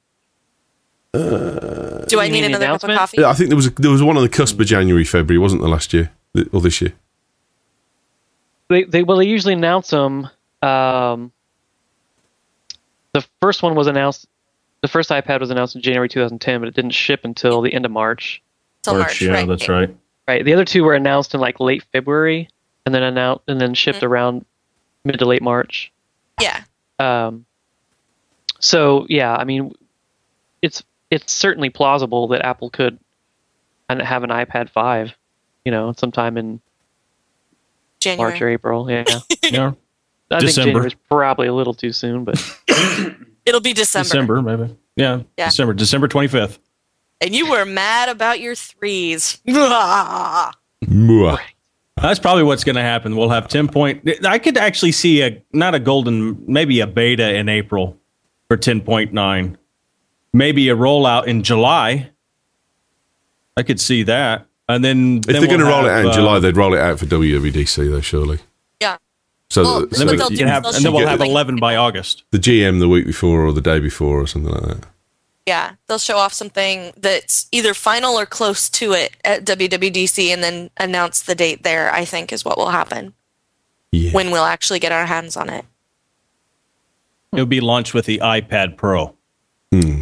Speaker 1: Uh,
Speaker 5: Do I
Speaker 2: You
Speaker 5: need
Speaker 2: mean the
Speaker 5: another cup of
Speaker 2: announcement?
Speaker 5: coffee?
Speaker 1: Yeah, I think there was a, there was one on the cusp of January, February, wasn't there last year Th- or this year?
Speaker 2: They, they well, they usually announce them. Um, the first one was announced. The first iPad was announced in January two thousand ten, but it didn't ship until the end of March.
Speaker 5: Till March,
Speaker 4: yeah,
Speaker 5: right?
Speaker 4: that's right.
Speaker 2: Right. The other two were announced in like late February, and then announced and then shipped around mid to late March.
Speaker 5: Yeah.
Speaker 2: Um, so yeah, I mean, it's it's certainly plausible that Apple could and have an iPad five, you know, sometime in
Speaker 5: January.
Speaker 2: March or April. Yeah,
Speaker 4: Yeah.
Speaker 2: I think
Speaker 4: December.
Speaker 2: January's probably a little too soon, but
Speaker 5: It'll be December.
Speaker 4: December, maybe. Yeah,
Speaker 5: Yeah.
Speaker 4: December, December twenty-fifth.
Speaker 5: And you were mad about your threes. Ah.
Speaker 1: Mwah.
Speaker 4: That's probably what's going to happen. We'll have ten point. I could actually see a not a golden, maybe a beta in April for ten point nine. Maybe a rollout in July. I could see that, and then
Speaker 1: If
Speaker 4: then
Speaker 1: they're going to
Speaker 4: we'll
Speaker 1: roll it
Speaker 4: have,
Speaker 1: out in
Speaker 4: uh,
Speaker 1: July, they'd roll it out for W W D C, though, surely.
Speaker 5: Yeah.
Speaker 1: So,
Speaker 5: Well,
Speaker 1: that-
Speaker 5: but
Speaker 1: so
Speaker 4: then we
Speaker 5: they'll
Speaker 1: the,
Speaker 5: do-
Speaker 4: can have,
Speaker 5: they'll
Speaker 4: and then we'll
Speaker 5: show
Speaker 4: have
Speaker 5: like-
Speaker 4: eleven by August.
Speaker 1: the G M the week before or the day before or something like that.
Speaker 5: Yeah, they'll show off something that's either final or close to it at W W D C and then announce the date there, I think is what will happen
Speaker 1: Yeah.
Speaker 5: when we'll actually get our hands on it.
Speaker 4: It'll be launched with the iPad Pro.
Speaker 1: Hmm.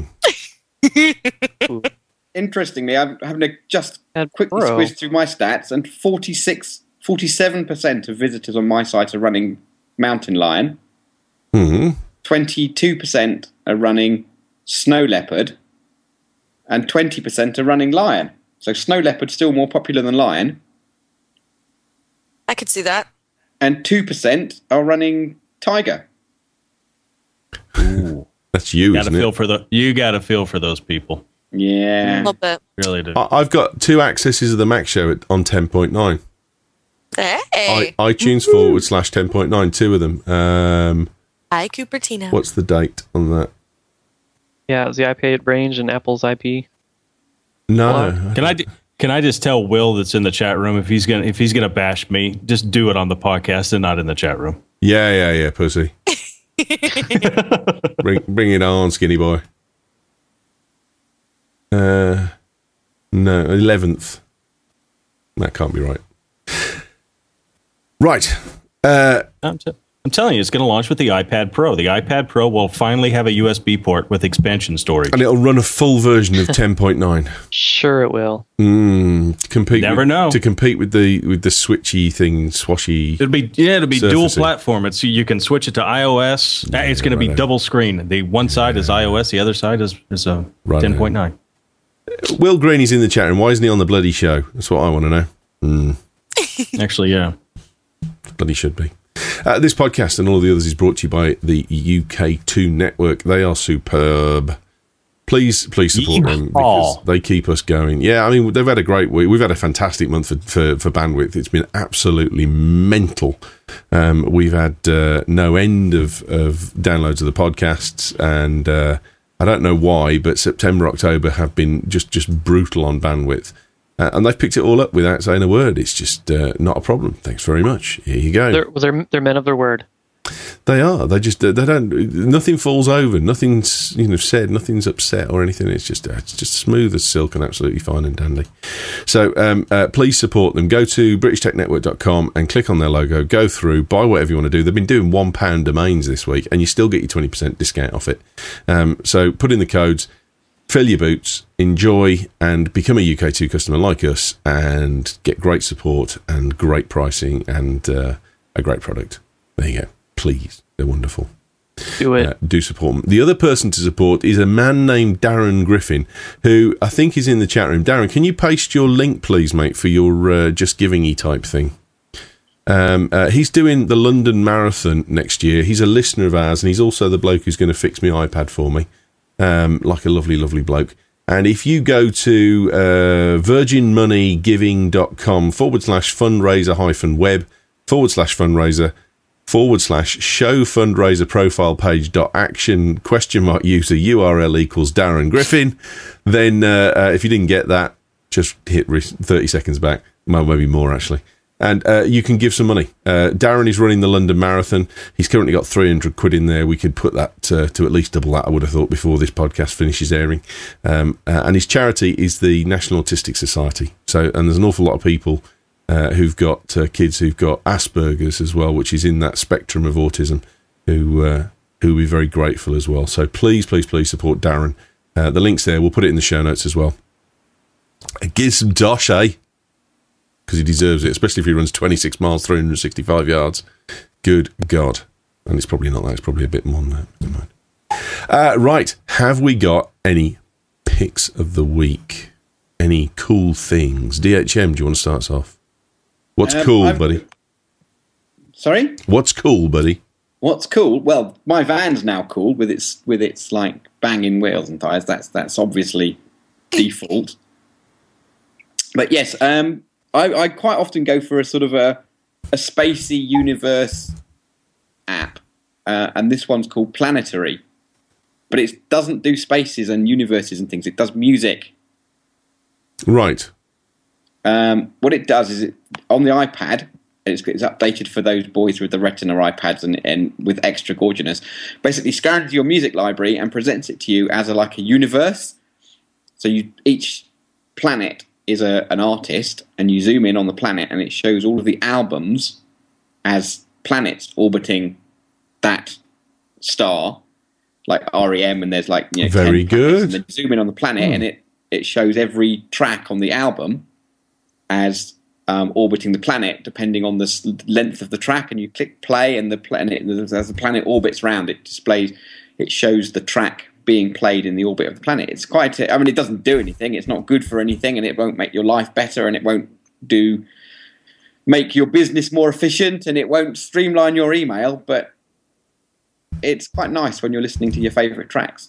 Speaker 3: Interestingly, I'm having to just
Speaker 2: Had
Speaker 3: quickly
Speaker 2: Pro.
Speaker 3: squiz through my stats, and forty-six, forty-seven percent of visitors on my site are running Mountain Lion.
Speaker 1: Hmm.
Speaker 3: twenty-two percent are running Snow Leopard, and twenty percent are running Lion. So Snow Leopard's still more popular than Lion,
Speaker 5: I could see that.
Speaker 3: and two percent are running Tiger.
Speaker 1: That's you,
Speaker 4: Got to
Speaker 1: isn't
Speaker 4: feel
Speaker 1: it?
Speaker 4: for the. You got to feel for those people.
Speaker 5: A
Speaker 3: Yeah.
Speaker 5: little bit.
Speaker 4: Really do.
Speaker 1: I- I've got two accesses of the Mac Show at, on ten point nine.
Speaker 5: Hey.
Speaker 1: I, iTunes forward slash ten point nine, two of them. Um,
Speaker 5: Hi, Cupertino.
Speaker 1: what's the date on that?
Speaker 2: yeah, it was the iPad range and Apple's I P.
Speaker 1: No.
Speaker 4: Can I d- can I just tell Will that's in the chat room if he's gonna if he's gonna bash me, just do it on the podcast and not in the chat room.
Speaker 1: Yeah, yeah, yeah, pussy. bring, bring it on, skinny boy. Uh, no, eleventh. That can't be right. Right. Uh,
Speaker 4: I'm, t- I'm telling you, it's going to launch with the iPad Pro. The iPad Pro will finally have a U S B port with expansion storage.
Speaker 1: and it'll run a full version of ten point nine.
Speaker 2: Sure, it will.
Speaker 1: Mm, to compete
Speaker 4: Never
Speaker 1: with,
Speaker 4: know.
Speaker 1: To compete with the with the switchy thing, swashy.
Speaker 4: It'll be yeah, it'll be dual
Speaker 1: Surfacing.
Speaker 4: platform. It's you can switch it to iOS. Uh, it's going to be
Speaker 1: righto.
Speaker 4: double screen. The one side is iOS, the other side is is a
Speaker 1: Righto.
Speaker 4: ten point nine.
Speaker 1: Will Greeny's in the chat room. Why isn't he on the bloody show? That's what I want to know. Mm,
Speaker 4: Actually, yeah.
Speaker 1: bloody should be. Uh, this podcast and all the others is brought to you by the U K two Network. They are superb. Please, please support
Speaker 4: Yeehaw.
Speaker 1: them because they keep us going. Yeah, I mean, they've had a great week. We've had a fantastic month for, for, for bandwidth. It's been absolutely mental. Um, we've had uh, no end of, of downloads of the podcasts, and uh, I don't know why, but September, October have been just, just brutal on bandwidth. Uh, and they've picked it all up without saying a word. It's just uh, not a problem. Thanks very much. Here you go.
Speaker 2: They're, they're, they're men of their word.
Speaker 1: They are. They just. They don't. Nothing falls over. Nothing's you know said. Nothing's upset or anything. It's just. It's just smooth as silk and absolutely fine and dandy. So um, uh, please support them. Go to british tech network dot com and click on their logo. Go through. Buy whatever you want to do. They've been doing one pound domains this week, and you still get your twenty percent discount off it. Um, so put in the codes. Fill your boots. Enjoy and become a U K two customer like us, and get great support and great pricing and uh, a great product. There you go. Please, they're wonderful.
Speaker 2: Do it.
Speaker 1: Uh, do support them. The other person to support is a man named Darren Griffin, who I think is in the chat room. Darren, can you paste your link, please, mate, for your uh, Just Giving-y type thing? Um, uh, he's doing the London Marathon next year. He's a listener of ours, and he's also the bloke who's going to fix my iPad for me, um, like a lovely, lovely bloke. And if you go to uh, virginmoneygiving.com forward slash fundraiser hyphen web forward slash fundraiser forward slash show fundraiser profile page dot action question mark user U R L equals Darren Griffin, then uh, uh, if you didn't get that, just hit re- thirty seconds back, well, maybe more actually, and uh, you can give some money. Uh, Darren is running the London Marathon. He's currently got three hundred quid in there. We could put that uh, to at least double that, I would have thought, before this podcast finishes airing. Um, uh, and his charity is the National Autistic Society. So, and there's an awful lot of people Uh, who've got uh, kids who've got Asperger's as well, which is in that spectrum of autism, who uh, who will be very grateful as well. So please, please, please support Darren. Uh, the link's there. We'll put it in the show notes as well. Uh, give some dosh, eh? Because he deserves it, especially if he runs twenty-six miles, three hundred sixty-five yards. Good God. And it's probably not that. It's probably a bit more than that. Never mind. Uh, right. Have we got any picks of the week? Any cool things? D H M, do you want to start us off? What's
Speaker 3: Um,
Speaker 1: cool,
Speaker 3: I've-
Speaker 1: buddy?
Speaker 3: Sorry?
Speaker 1: What's cool, buddy?
Speaker 3: What's cool? Well, my van's now cool with its with its like banging wheels and tires. That's that's obviously default. But yes, um, I, I quite often go for a sort of a a spacey universe app, uh, and this one's called Planetary. But it doesn't do spaces and universes and things. It does music.
Speaker 1: Right.
Speaker 3: Um, what it does is it, on the iPad, it's, it's updated for those boys with the Retina iPads and, and with extra gorgeousness. Basically, scans your music library and presents it to you as a, like a universe. So you each planet is a, an artist, and you zoom in on the planet, and it shows all of the albums as planets orbiting that star, like R E M. And there's like you know,
Speaker 1: very
Speaker 3: ten planets,
Speaker 1: good.
Speaker 3: and then you zoom in on the planet, mm. and it it shows every track on the album as um, orbiting the planet, depending on the s- length of the track, and you click play, and the planet, as the planet orbits round, it displays, it shows the track being played in the orbit of the planet. It's quite, a, I mean, it doesn't do anything. It's not good for anything, and it won't make your life better, and it won't do make your business more efficient, and it won't streamline your email. But it's quite nice when you're listening to your favourite tracks.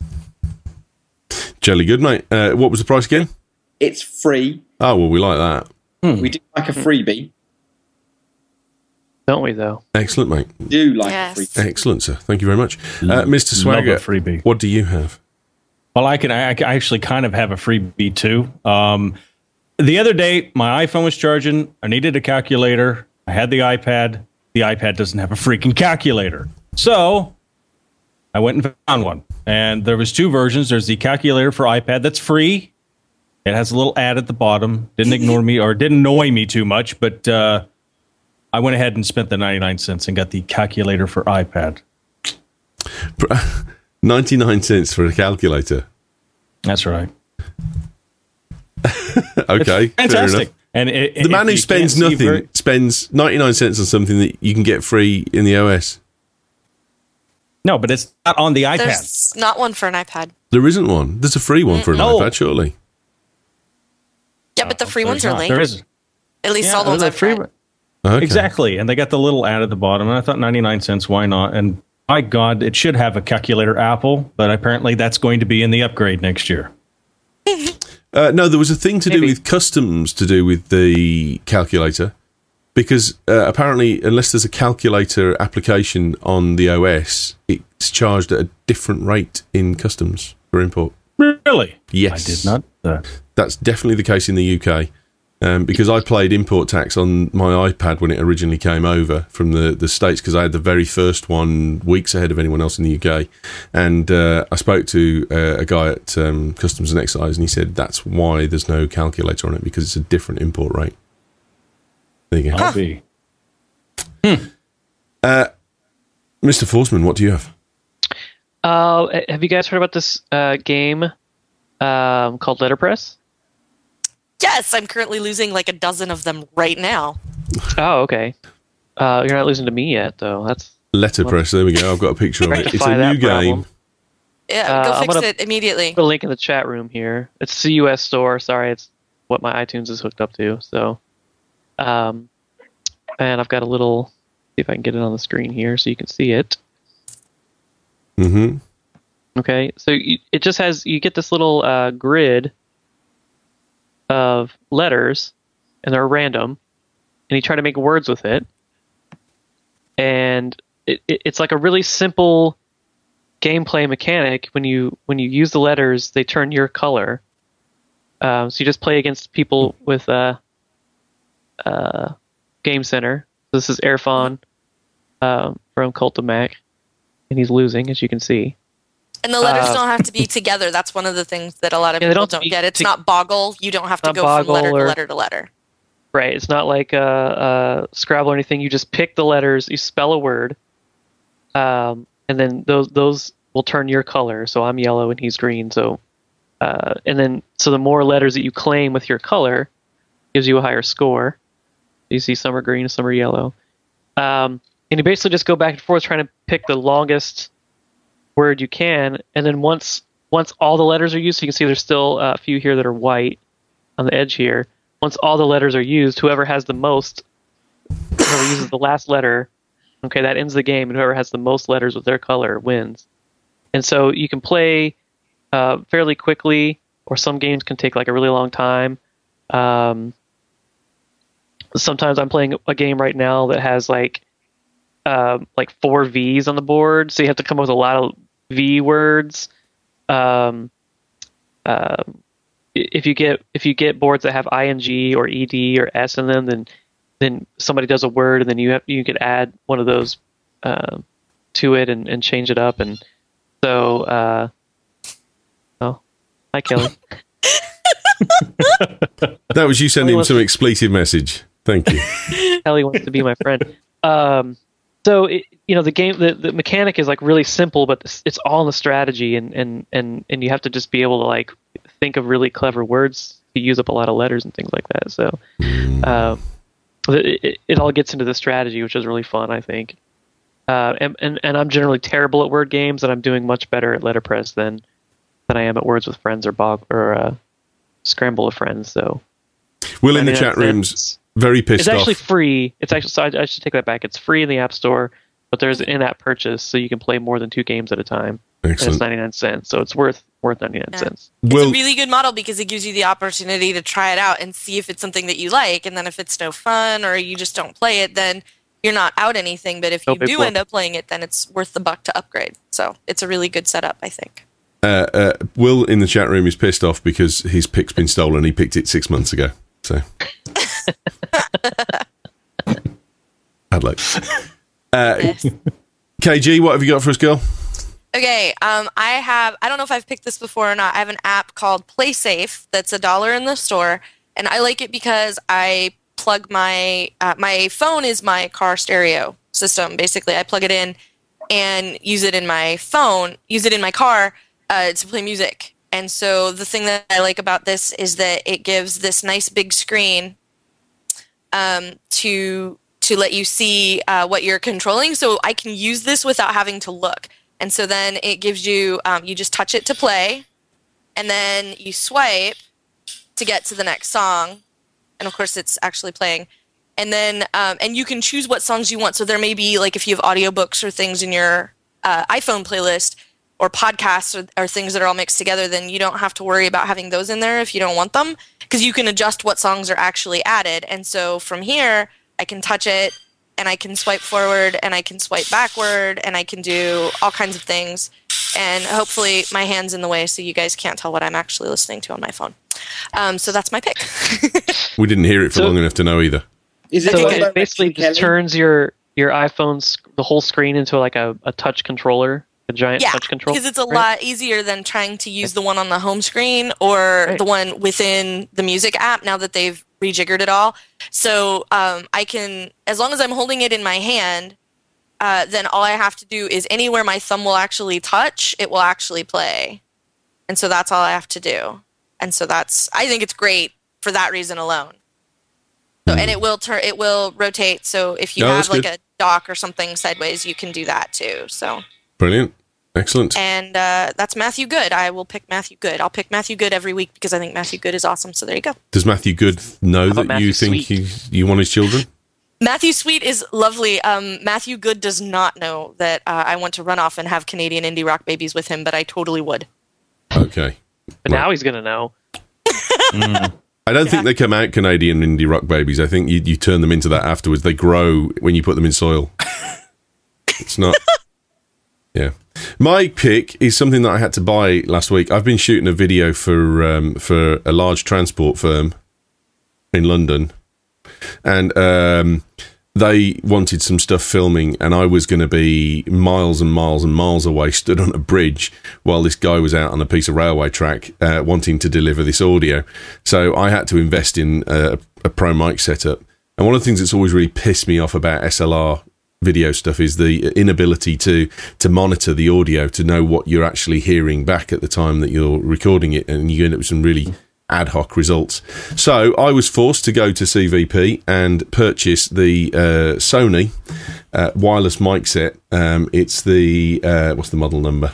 Speaker 1: Jelly good, mate. Uh, what was the price again?
Speaker 3: It's free.
Speaker 1: Oh, well, we like that.
Speaker 3: Hmm. We do like a freebie.
Speaker 2: Don't we, though?
Speaker 1: Excellent, mate.
Speaker 3: We do like
Speaker 5: Yes.
Speaker 3: a freebie.
Speaker 1: Excellent, sir. Thank you very much. Uh, Mister
Speaker 4: Love
Speaker 1: Swagger,
Speaker 4: a freebie.
Speaker 1: what do you have?
Speaker 4: Well, I can. I, I actually kind of have a freebie too. Um, the other day, my iPhone was charging. I needed a calculator. I had the iPad. The iPad doesn't have a freaking calculator, so I went and found one. And there was two versions. There's the calculator for iPad that's free. It has a little ad at the bottom. Didn't ignore me or didn't annoy me too much, but uh, I went ahead and spent the ninety-nine cents and got the calculator for iPad.
Speaker 1: ninety-nine cents for a calculator.
Speaker 4: That's right.
Speaker 1: Okay,
Speaker 4: It's
Speaker 1: fair
Speaker 4: fantastic.
Speaker 1: enough.
Speaker 4: And it,
Speaker 1: The man
Speaker 4: if
Speaker 1: who
Speaker 4: you
Speaker 1: spends
Speaker 4: can't see
Speaker 1: nothing
Speaker 4: very-
Speaker 1: spends ninety-nine cents on something that you can get free in the O S.
Speaker 4: no, but it's not on the iPad.
Speaker 5: There's not one for an iPad.
Speaker 1: There isn't one. There's a free one for an
Speaker 4: No.
Speaker 1: iPad, surely.
Speaker 5: Yeah, but the free
Speaker 4: There's
Speaker 5: ones are
Speaker 4: not.
Speaker 5: linked.
Speaker 4: There is.
Speaker 5: At least
Speaker 4: Yeah,
Speaker 5: all the ones
Speaker 4: there's a
Speaker 5: I've
Speaker 4: free
Speaker 5: tried.
Speaker 4: one.
Speaker 1: Okay.
Speaker 4: Exactly. And they got the little ad at the bottom. And I thought ninety-nine cents, why not? And my God, it should have a calculator Apple, but apparently that's going to be in the upgrade next year.
Speaker 1: Uh, no, there was a thing to
Speaker 2: Maybe.
Speaker 1: do with customs to do with the calculator, because uh, apparently, unless there's a calculator application on the O S, it's charged at a different rate in customs for import.
Speaker 4: Really?
Speaker 1: Yes.
Speaker 4: I did not. Uh,
Speaker 1: That's definitely the case in the U K. Um, because I played import tax on my iPad when it originally came over from the, the States, because I had the very first one weeks ahead of anyone else in the U K. And uh, I spoke to uh, a guy at um, Customs and Excise, and he said that's why there's no calculator on it, because it's a different import rate. There you go.
Speaker 4: I'll be.
Speaker 1: Uh, Mister Forsman, what do you have?
Speaker 2: Uh, have you guys heard about this uh, game um, called Letterpress?
Speaker 5: Yes, I'm currently losing like a dozen of them right now.
Speaker 2: Oh, okay. Uh, you're not losing to me yet, though. That's
Speaker 1: Letterpress, there we go. I've got a picture of it. It's
Speaker 2: Rectify
Speaker 1: a
Speaker 2: that
Speaker 1: new game.
Speaker 2: problem.
Speaker 5: Yeah,
Speaker 2: Uh,
Speaker 5: go
Speaker 2: I'm
Speaker 5: fix
Speaker 2: gonna-
Speaker 5: it immediately.
Speaker 2: put a link in the chat room here. It's C U S Store. Sorry, it's what my iTunes is hooked up to. So, um, and I've got a little. See if I can get it on the screen here so you can see it.
Speaker 1: Mm-hmm.
Speaker 2: Okay, so you, it just has you get this little uh, grid of letters, and they're random, and you try to make words with it, and it, it, it's like a really simple gameplay mechanic. When you when you use the letters, they turn your color. Um, so you just play against people with uh, uh, Game Center. This is Erfon um, from Cult of Mac, and he's losing, as you can see.
Speaker 5: And the letters
Speaker 2: Uh,
Speaker 5: don't have to be together. That's one of the things that a lot of
Speaker 2: Yeah, they
Speaker 5: people
Speaker 2: don't
Speaker 5: don't
Speaker 2: be
Speaker 5: get. It's
Speaker 2: to-
Speaker 5: not Boggle. You don't have to
Speaker 2: Not
Speaker 5: go from letter
Speaker 2: Boggle
Speaker 5: to
Speaker 2: or-
Speaker 5: letter to letter.
Speaker 2: Right. It's not like uh, uh, Scrabble or anything. You just pick the letters, you spell a word, um, and then those those will turn your color. So I'm yellow and he's green. So, uh, and then so the more letters that you claim with your color gives you a higher score. You see some are green, some are yellow, um, and you basically just go back and forth trying to pick the longest word you can, and then once once all the letters are used, so you can see there's still a few here that are white on the edge here. Once all the letters are used, whoever has the most, whoever uses the last letter, okay, that ends the game, and whoever has the most letters with their color wins. And so you can play uh, fairly quickly, or some games can take like a really long time. Um, sometimes I'm playing a game right now that has like uh, like four V's on the board, so you have to come up with a lot of V words. Um, uh, if you get if you get boards that have ing or ed or s in them, then then somebody does a word, and then you have you could add one of those uh, to it and, and change it up. And so, uh, oh, hi Kelly.
Speaker 1: That was you sending him
Speaker 2: Kelly
Speaker 1: some
Speaker 2: wants-
Speaker 1: expletive message. Thank you.
Speaker 2: Kelly wants to be my friend. Um, so it, you know the game, the, the mechanic is like really simple, but it's- it's all in the strategy, and, and, and, and you have to just be able to like think of really clever words to use up a lot of letters and things like that. So um, it, it, it all gets into the strategy, which is really fun, I think. Uh, and, and and I'm generally terrible at word games, and I'm doing much better at letterpress than than I am at Words with Friends or Bog or uh, Scramble with Friends. So
Speaker 1: Will in the
Speaker 2: ninety-nine
Speaker 1: chat room's
Speaker 2: cents.
Speaker 1: very pissed
Speaker 2: It's actually
Speaker 1: off.
Speaker 2: free. It's actually so I, I should take that back. It's free in the App Store, but there's an in-app purchase, so you can play more than two games at a time. And it's
Speaker 1: Excellent.
Speaker 2: ninety-nine cents, so it's worth worth ninety-nine
Speaker 5: Yeah.
Speaker 2: cents.
Speaker 1: Will,
Speaker 5: It's a really good model because it gives you the opportunity to try it out and see if it's something that you like. And then if it's no fun or you just don't play it, then you're not out anything. But if
Speaker 2: No
Speaker 5: you
Speaker 2: big
Speaker 5: do
Speaker 2: whoop.
Speaker 5: end up playing it, then it's worth the buck to upgrade. So it's a really good setup, I think.
Speaker 1: uh, uh, Will in the chat room is pissed off because his pick's been stolen. He picked it six months ago. So, bad luck. Uh,
Speaker 5: Yes.
Speaker 1: K G, what have you got for us, girl?
Speaker 5: Okay, um, I have, I don't know if I've picked this before or not. I have an app called PlaySafe that's a dollar in the store, and I like it because I plug my, uh, my phone is my car stereo system. Basically, I plug it in and use it in my phone, use it in my car uh, to play music. And so the thing that I like about this is that it gives this nice big screen um, to to let you see uh, what you're controlling. So I can use this without having to look. And so then it gives you, um, you just touch it to play, and then you swipe to get to the next song. And of course, it's actually playing. and then um, and you can choose what songs you want. So there may be like if you have audiobooks or things in your uh, iPhone playlist or podcasts or, or things that are all mixed together, then you don't have to worry about having those in there if you don't want them, because you can adjust what songs are actually added. And so from here, I can touch it and I can swipe forward and I can swipe backward and I can do all kinds of things. And hopefully my hand's in the way so you guys can't tell what I'm actually listening to on my phone. Um, so that's my pick.
Speaker 1: We didn't hear it for
Speaker 2: So-
Speaker 1: long enough to know either.
Speaker 3: Is it
Speaker 2: So
Speaker 3: all
Speaker 2: it
Speaker 3: direction,
Speaker 2: basically just
Speaker 3: Kelly?
Speaker 2: turns your your iPhone's the whole screen into like a, a touch controller, a giant
Speaker 5: Yeah,
Speaker 2: touch controller.
Speaker 5: because it's a
Speaker 2: right?
Speaker 5: lot easier than trying to use the one on the home screen or
Speaker 2: Right.
Speaker 5: the one within the music app now that they've rejiggered it all. So um, I can, as long as I'm holding it in my hand, uh, then all I have to do is anywhere my thumb will actually touch, it will actually play. And so that's all I have to do. And so that's, I think it's great for that reason alone. So, and it will turn, it will rotate. So if you
Speaker 1: Oh,
Speaker 5: have
Speaker 1: that's
Speaker 5: like
Speaker 1: good.
Speaker 5: a dock or something sideways, you can do that too. So.
Speaker 1: Brilliant. Excellent.
Speaker 5: And uh, that's Matthew Good. I will pick Matthew Good. I'll pick Matthew Good every week because I think Matthew Good is awesome. So there you go.
Speaker 1: Does Matthew Good know
Speaker 2: about
Speaker 1: that you
Speaker 2: Matthew
Speaker 1: think
Speaker 2: Sweet?
Speaker 1: he, you want his children?
Speaker 5: Matthew Sweet is lovely. Um, Matthew Good does not know that uh, I want to run off and have Canadian indie rock babies with him, but I totally would.
Speaker 1: Okay.
Speaker 2: But now he's gonna know.
Speaker 1: I don't think they come out Canadian indie rock babies. I think you, you turn them into that afterwards. They grow when you put them in soil. It's not. Yeah. My pick is something that I had to buy last week. I've been shooting a video for um, for a large transport firm in London, and um, they wanted some stuff filming, and I was going to be miles and miles and miles away, stood on a bridge, while this guy was out on a piece of railway track uh, wanting to deliver this audio. So I had to invest in a, a pro mic setup. And one of the things that's always really pissed me off about S L R video stuff is the inability to to monitor the audio, to know what you're actually hearing back at the time that you're recording it, and you end up with some really ad hoc results. So I was forced to go to C V P and purchase the uh, Sony uh, wireless mic set. Um, it's the uh, what's the model number?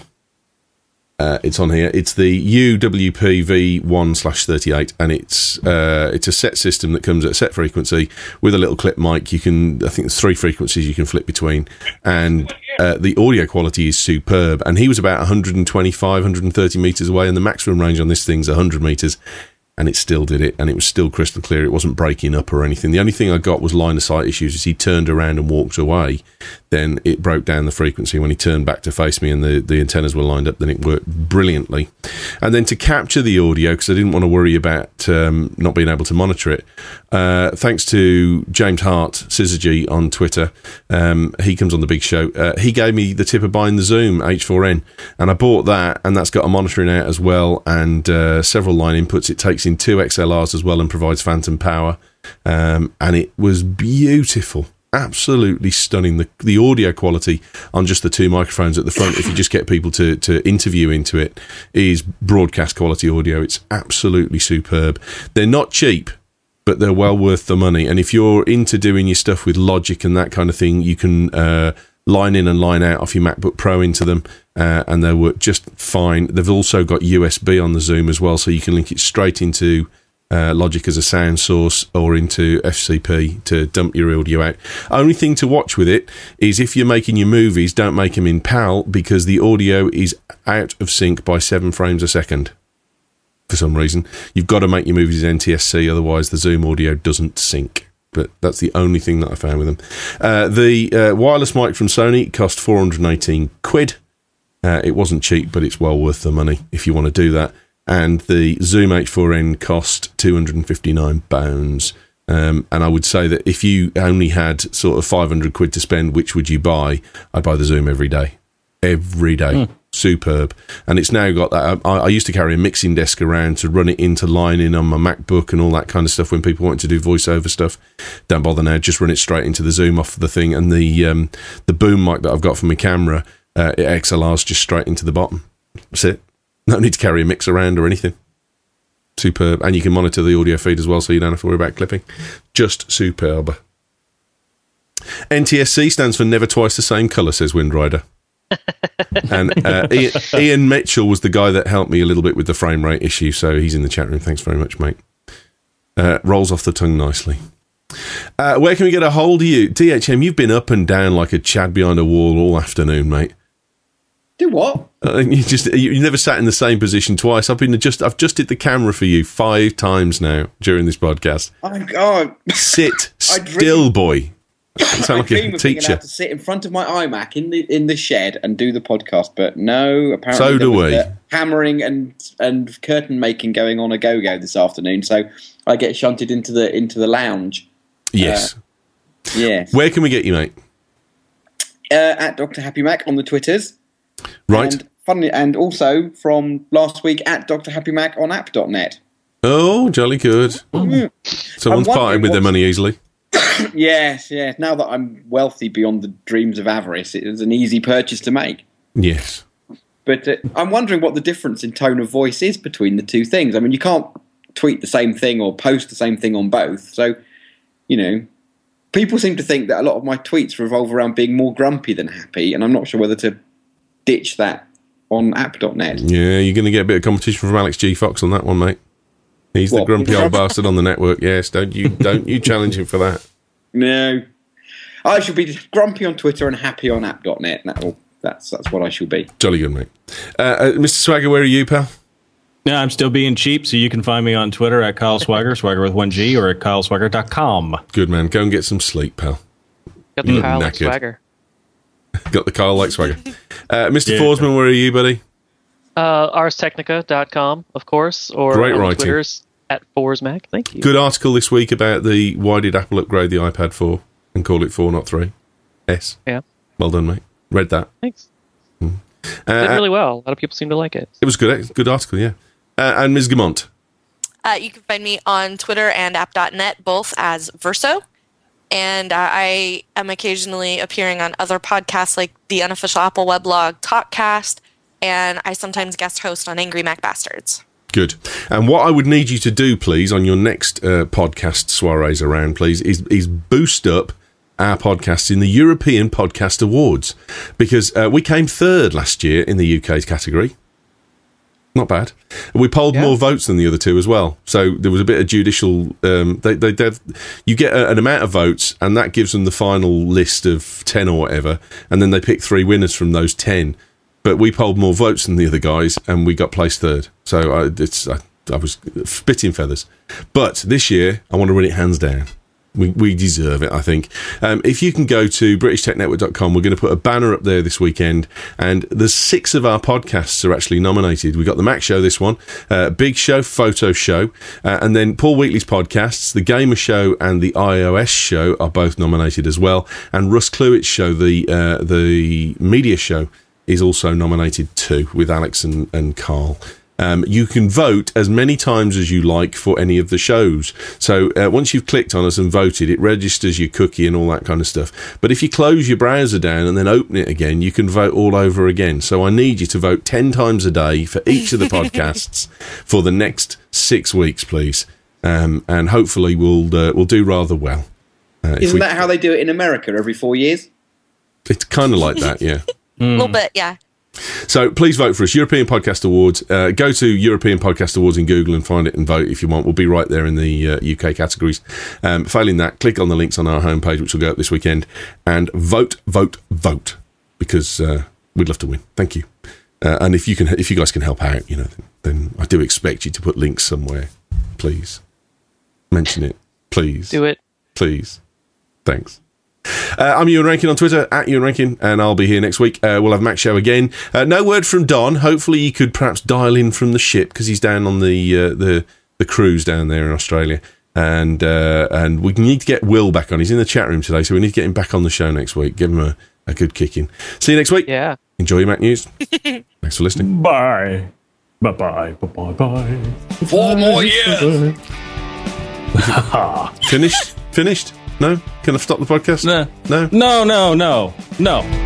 Speaker 1: Uh, it's on here. It's the U W P V one slash thirty-eight, and it's uh, it's a set system that comes at a set frequency with a little clip mic. You can, I think, there's three frequencies you can flip between, and uh, the audio quality is superb. And he was about one twenty-five, one thirty meters away, and the maximum range on this thing's one hundred meters. And it still did it, and it was still crystal clear. It wasn't breaking up or anything. The only thing I got was line of sight issues. As he turned around and walked away, then it broke down the frequency. When he turned back to face me and the, the antennas were lined up, then it worked brilliantly. And then to capture the audio, because I didn't want to worry about um, not being able to monitor it, uh, thanks to James Hart, Syzygy on Twitter, um, he comes on the big show. Uh, he gave me the tip of buying the Zoom H four N, and I bought that, and that's got a monitoring out as well, and uh, several line inputs. It takes in two X L Rs as well and provides phantom power, um, and it was beautiful, absolutely stunning. The the audio quality on just the two microphones at the front, if you just get people to, to interview into it, is broadcast quality audio. It's absolutely superb. They're not cheap, but they're well worth the money. And if you're into doing your stuff with Logic and that kind of thing, you can uh, line in and line out off your MacBook Pro into them, uh, and they work just fine. They've also got U S B on the Zoom as well, so you can link it straight into uh, Logic as a sound source or into F C P to dump your audio out. Only thing to watch with it is if you're making your movies, don't make them in PAL, because the audio is out of sync by seven frames a second. For some reason, you've got to make your movies in N T S C, otherwise the Zoom audio doesn't sync. But that's the only thing that I found with them. Uh, the uh, wireless mic from Sony cost four hundred eighteen quid. Uh, it wasn't cheap, but it's well worth the money if you want to do that. And the Zoom H four N cost two hundred fifty-nine pounds. Um, and I would say that if you only had sort of five hundred quid to spend, which would you buy? I'd buy the Zoom every day. Every day. Mm. Superb. And it's now got that. I, I used to carry a mixing desk around to run it into line in on my MacBook and all that kind of stuff when people wanted to do voiceover stuff. Don't bother now, just run it straight into the Zoom off the thing. And the um, the boom mic that I've got for my camera, uh, it X L Rs just straight into the bottom. That's it. No need to carry a mix around or anything. Superb. And you can monitor the audio feed as well, so you don't have to worry about clipping. Just superb. N T S C stands for Never Twice the Same Colour, says Windrider. And uh, Ian, Ian Mitchell was the guy that helped me a little bit with the frame rate issue, so he's in the chat room. Thanks very much, mate. Uh, rolls off the tongue nicely. Uh, where can we get a hold of you? D H M, you've been up and down like a Chad behind a wall all afternoon, mate.
Speaker 3: Do what?
Speaker 1: Uh, you just you, you never sat in the same position twice. I've been just I've adjusted the camera for you five times now during this podcast.
Speaker 3: Oh God!
Speaker 1: Sit
Speaker 3: I
Speaker 1: still, boy. You sound
Speaker 3: I
Speaker 1: like
Speaker 3: dream
Speaker 1: a
Speaker 3: of being
Speaker 1: teacher.
Speaker 3: allowed to sit in front of my iMac in the in the shed and do the podcast, but no. Apparently,
Speaker 1: So do
Speaker 3: there was,
Speaker 1: we.
Speaker 3: uh, hammering and and curtain making going on a go go this afternoon, so I get shunted into the into the lounge.
Speaker 1: Yes.
Speaker 3: Uh, yes.
Speaker 1: Where can we get you, mate?
Speaker 3: Uh, at Doctor Happy Mac on the Twitters.
Speaker 1: Right.
Speaker 3: And funny, and also from last week at Doctor Happy Mac on app dot net.
Speaker 1: Oh, jolly good. Someone's
Speaker 3: I'm wondering
Speaker 1: parting with their
Speaker 3: what's-
Speaker 1: money easily.
Speaker 3: Yes, yes. Now that I'm wealthy beyond the dreams of avarice, it was an easy purchase to make.
Speaker 1: Yes.
Speaker 3: But uh, I'm wondering what the difference in tone of voice is between the two things. I mean, you can't tweet the same thing or post the same thing on both. So, you know, people seem to think that a lot of my tweets revolve around being more grumpy than happy, and I'm not sure whether to ditch that on app dot net.
Speaker 1: Yeah, you're going to get a bit of competition from Alex G. Fox on that one, mate. He's the
Speaker 3: What?
Speaker 1: grumpy old bastard on the network. Yes, don't you don't you challenge him for that.
Speaker 3: No. I should be grumpy on Twitter and happy on app dot net. That will, that's, that's what I should be.
Speaker 1: Jolly good, mate. Uh, uh, Mister Swagger, where are you, pal?
Speaker 4: Yeah, I'm still being cheap, so you can find me on Twitter at Kyle Swagger, Swagger with one G, or at kyle swagger dot com.
Speaker 1: Good, man. Go and get some sleep, pal.
Speaker 2: Got the
Speaker 1: Mm,
Speaker 2: Kyle like
Speaker 1: knackered.
Speaker 2: swagger.
Speaker 1: Got the Kyle like swagger. Uh, Mister
Speaker 4: Yeah.
Speaker 1: Forsman, where are you, buddy?
Speaker 2: Uh, ars technica dot com, of course, or
Speaker 1: Great
Speaker 2: on
Speaker 1: writing.
Speaker 2: Twitter's at Forsmac. Thank you.
Speaker 1: Good article this week about the why did Apple upgrade the iPad four and call it four, not three. S.
Speaker 2: Yeah.
Speaker 1: Well done, mate. Read that.
Speaker 2: Thanks.
Speaker 1: Uh,
Speaker 2: Did really well. A lot of people seem to like it.
Speaker 1: It was good. Good article, yeah. Uh, and Miz Gamont.
Speaker 5: Uh, you can find me on Twitter and app dot net, both as Verso. And uh, I am occasionally appearing on other podcasts like the unofficial Apple weblog Talkcast, and I sometimes guest host on Angry Mac Bastards.
Speaker 1: Good. And what I would need you to do, please, on your next uh, podcast soirees around, please, is, is boost up our podcasts in the European Podcast Awards. Because uh, we came third last year in the U K category. Not bad. We polled
Speaker 2: Yeah.
Speaker 1: more votes than the other two as well. So there was a bit of judicial... Um, they, they, they've, you get a, an amount of votes, and that gives them the final list of ten or whatever, and then they pick three winners from those ten. But we polled more votes than the other guys, and we got placed third. So I, it's, I, I was spitting feathers. But this year, I want to run it hands down. We, we deserve it, I think. Um, if you can go to british tech network dot com, we're going to put a banner up there this weekend, and there's six of our podcasts are actually nominated. We've got the Mac Show, this one, uh, Big Show, Photo Show, uh, and then Paul Wheatley's podcasts, the Gamer Show and the iOS Show are both nominated as well, and Russ Cluett's show, the uh, the Media Show, is also nominated too, with Alex and, and Carl. Um, you can vote as many times as you like for any of the shows. So uh, once you've clicked on us and voted, it registers your cookie and all that kind of stuff. But if you close your browser down and then open it again, you can vote all over again. So I need you to vote ten times a day for each of the podcasts for the next six weeks, please. Um, and hopefully we'll uh, we'll do rather well. Uh, if
Speaker 3: Isn't
Speaker 1: we-
Speaker 3: that how they do it in America every four years?
Speaker 1: It's kind of like that, yeah.
Speaker 5: A little bit, yeah.
Speaker 1: So please vote for us, European Podcast Awards. Uh, go to European Podcast Awards in Google and find it and vote if you want. We'll be right there in the uh, U K categories. Um, failing that, click on the links on our homepage, which will go up this weekend, and vote, vote, vote, because uh, we'd love to win. Thank you. Uh, and if you can, if you guys can help out, you know, then I do expect you to put links somewhere. Please mention it. Please
Speaker 2: Do it.
Speaker 1: Please. Thanks. Uh, I'm Ewan Rankin on Twitter, at Ewan Rankin, and I'll be here next week. Uh, we'll have Mac Show again. Uh, no word from Don. Hopefully he could perhaps dial in from the ship, because he's down on the, uh, the the cruise down there in Australia. And uh, and we need to get Will back on. He's in the chat room today, so we need to get him back on the show next week. Give him a, a good kicking. See you next week.
Speaker 2: Yeah.
Speaker 1: Enjoy your Mac News. Thanks for listening.
Speaker 4: Bye. Bye-bye. Bye-bye.
Speaker 3: Four more years.
Speaker 1: Finished? Finished? No? Can I stop the podcast?
Speaker 4: No.
Speaker 1: No?
Speaker 4: No, no, no, no.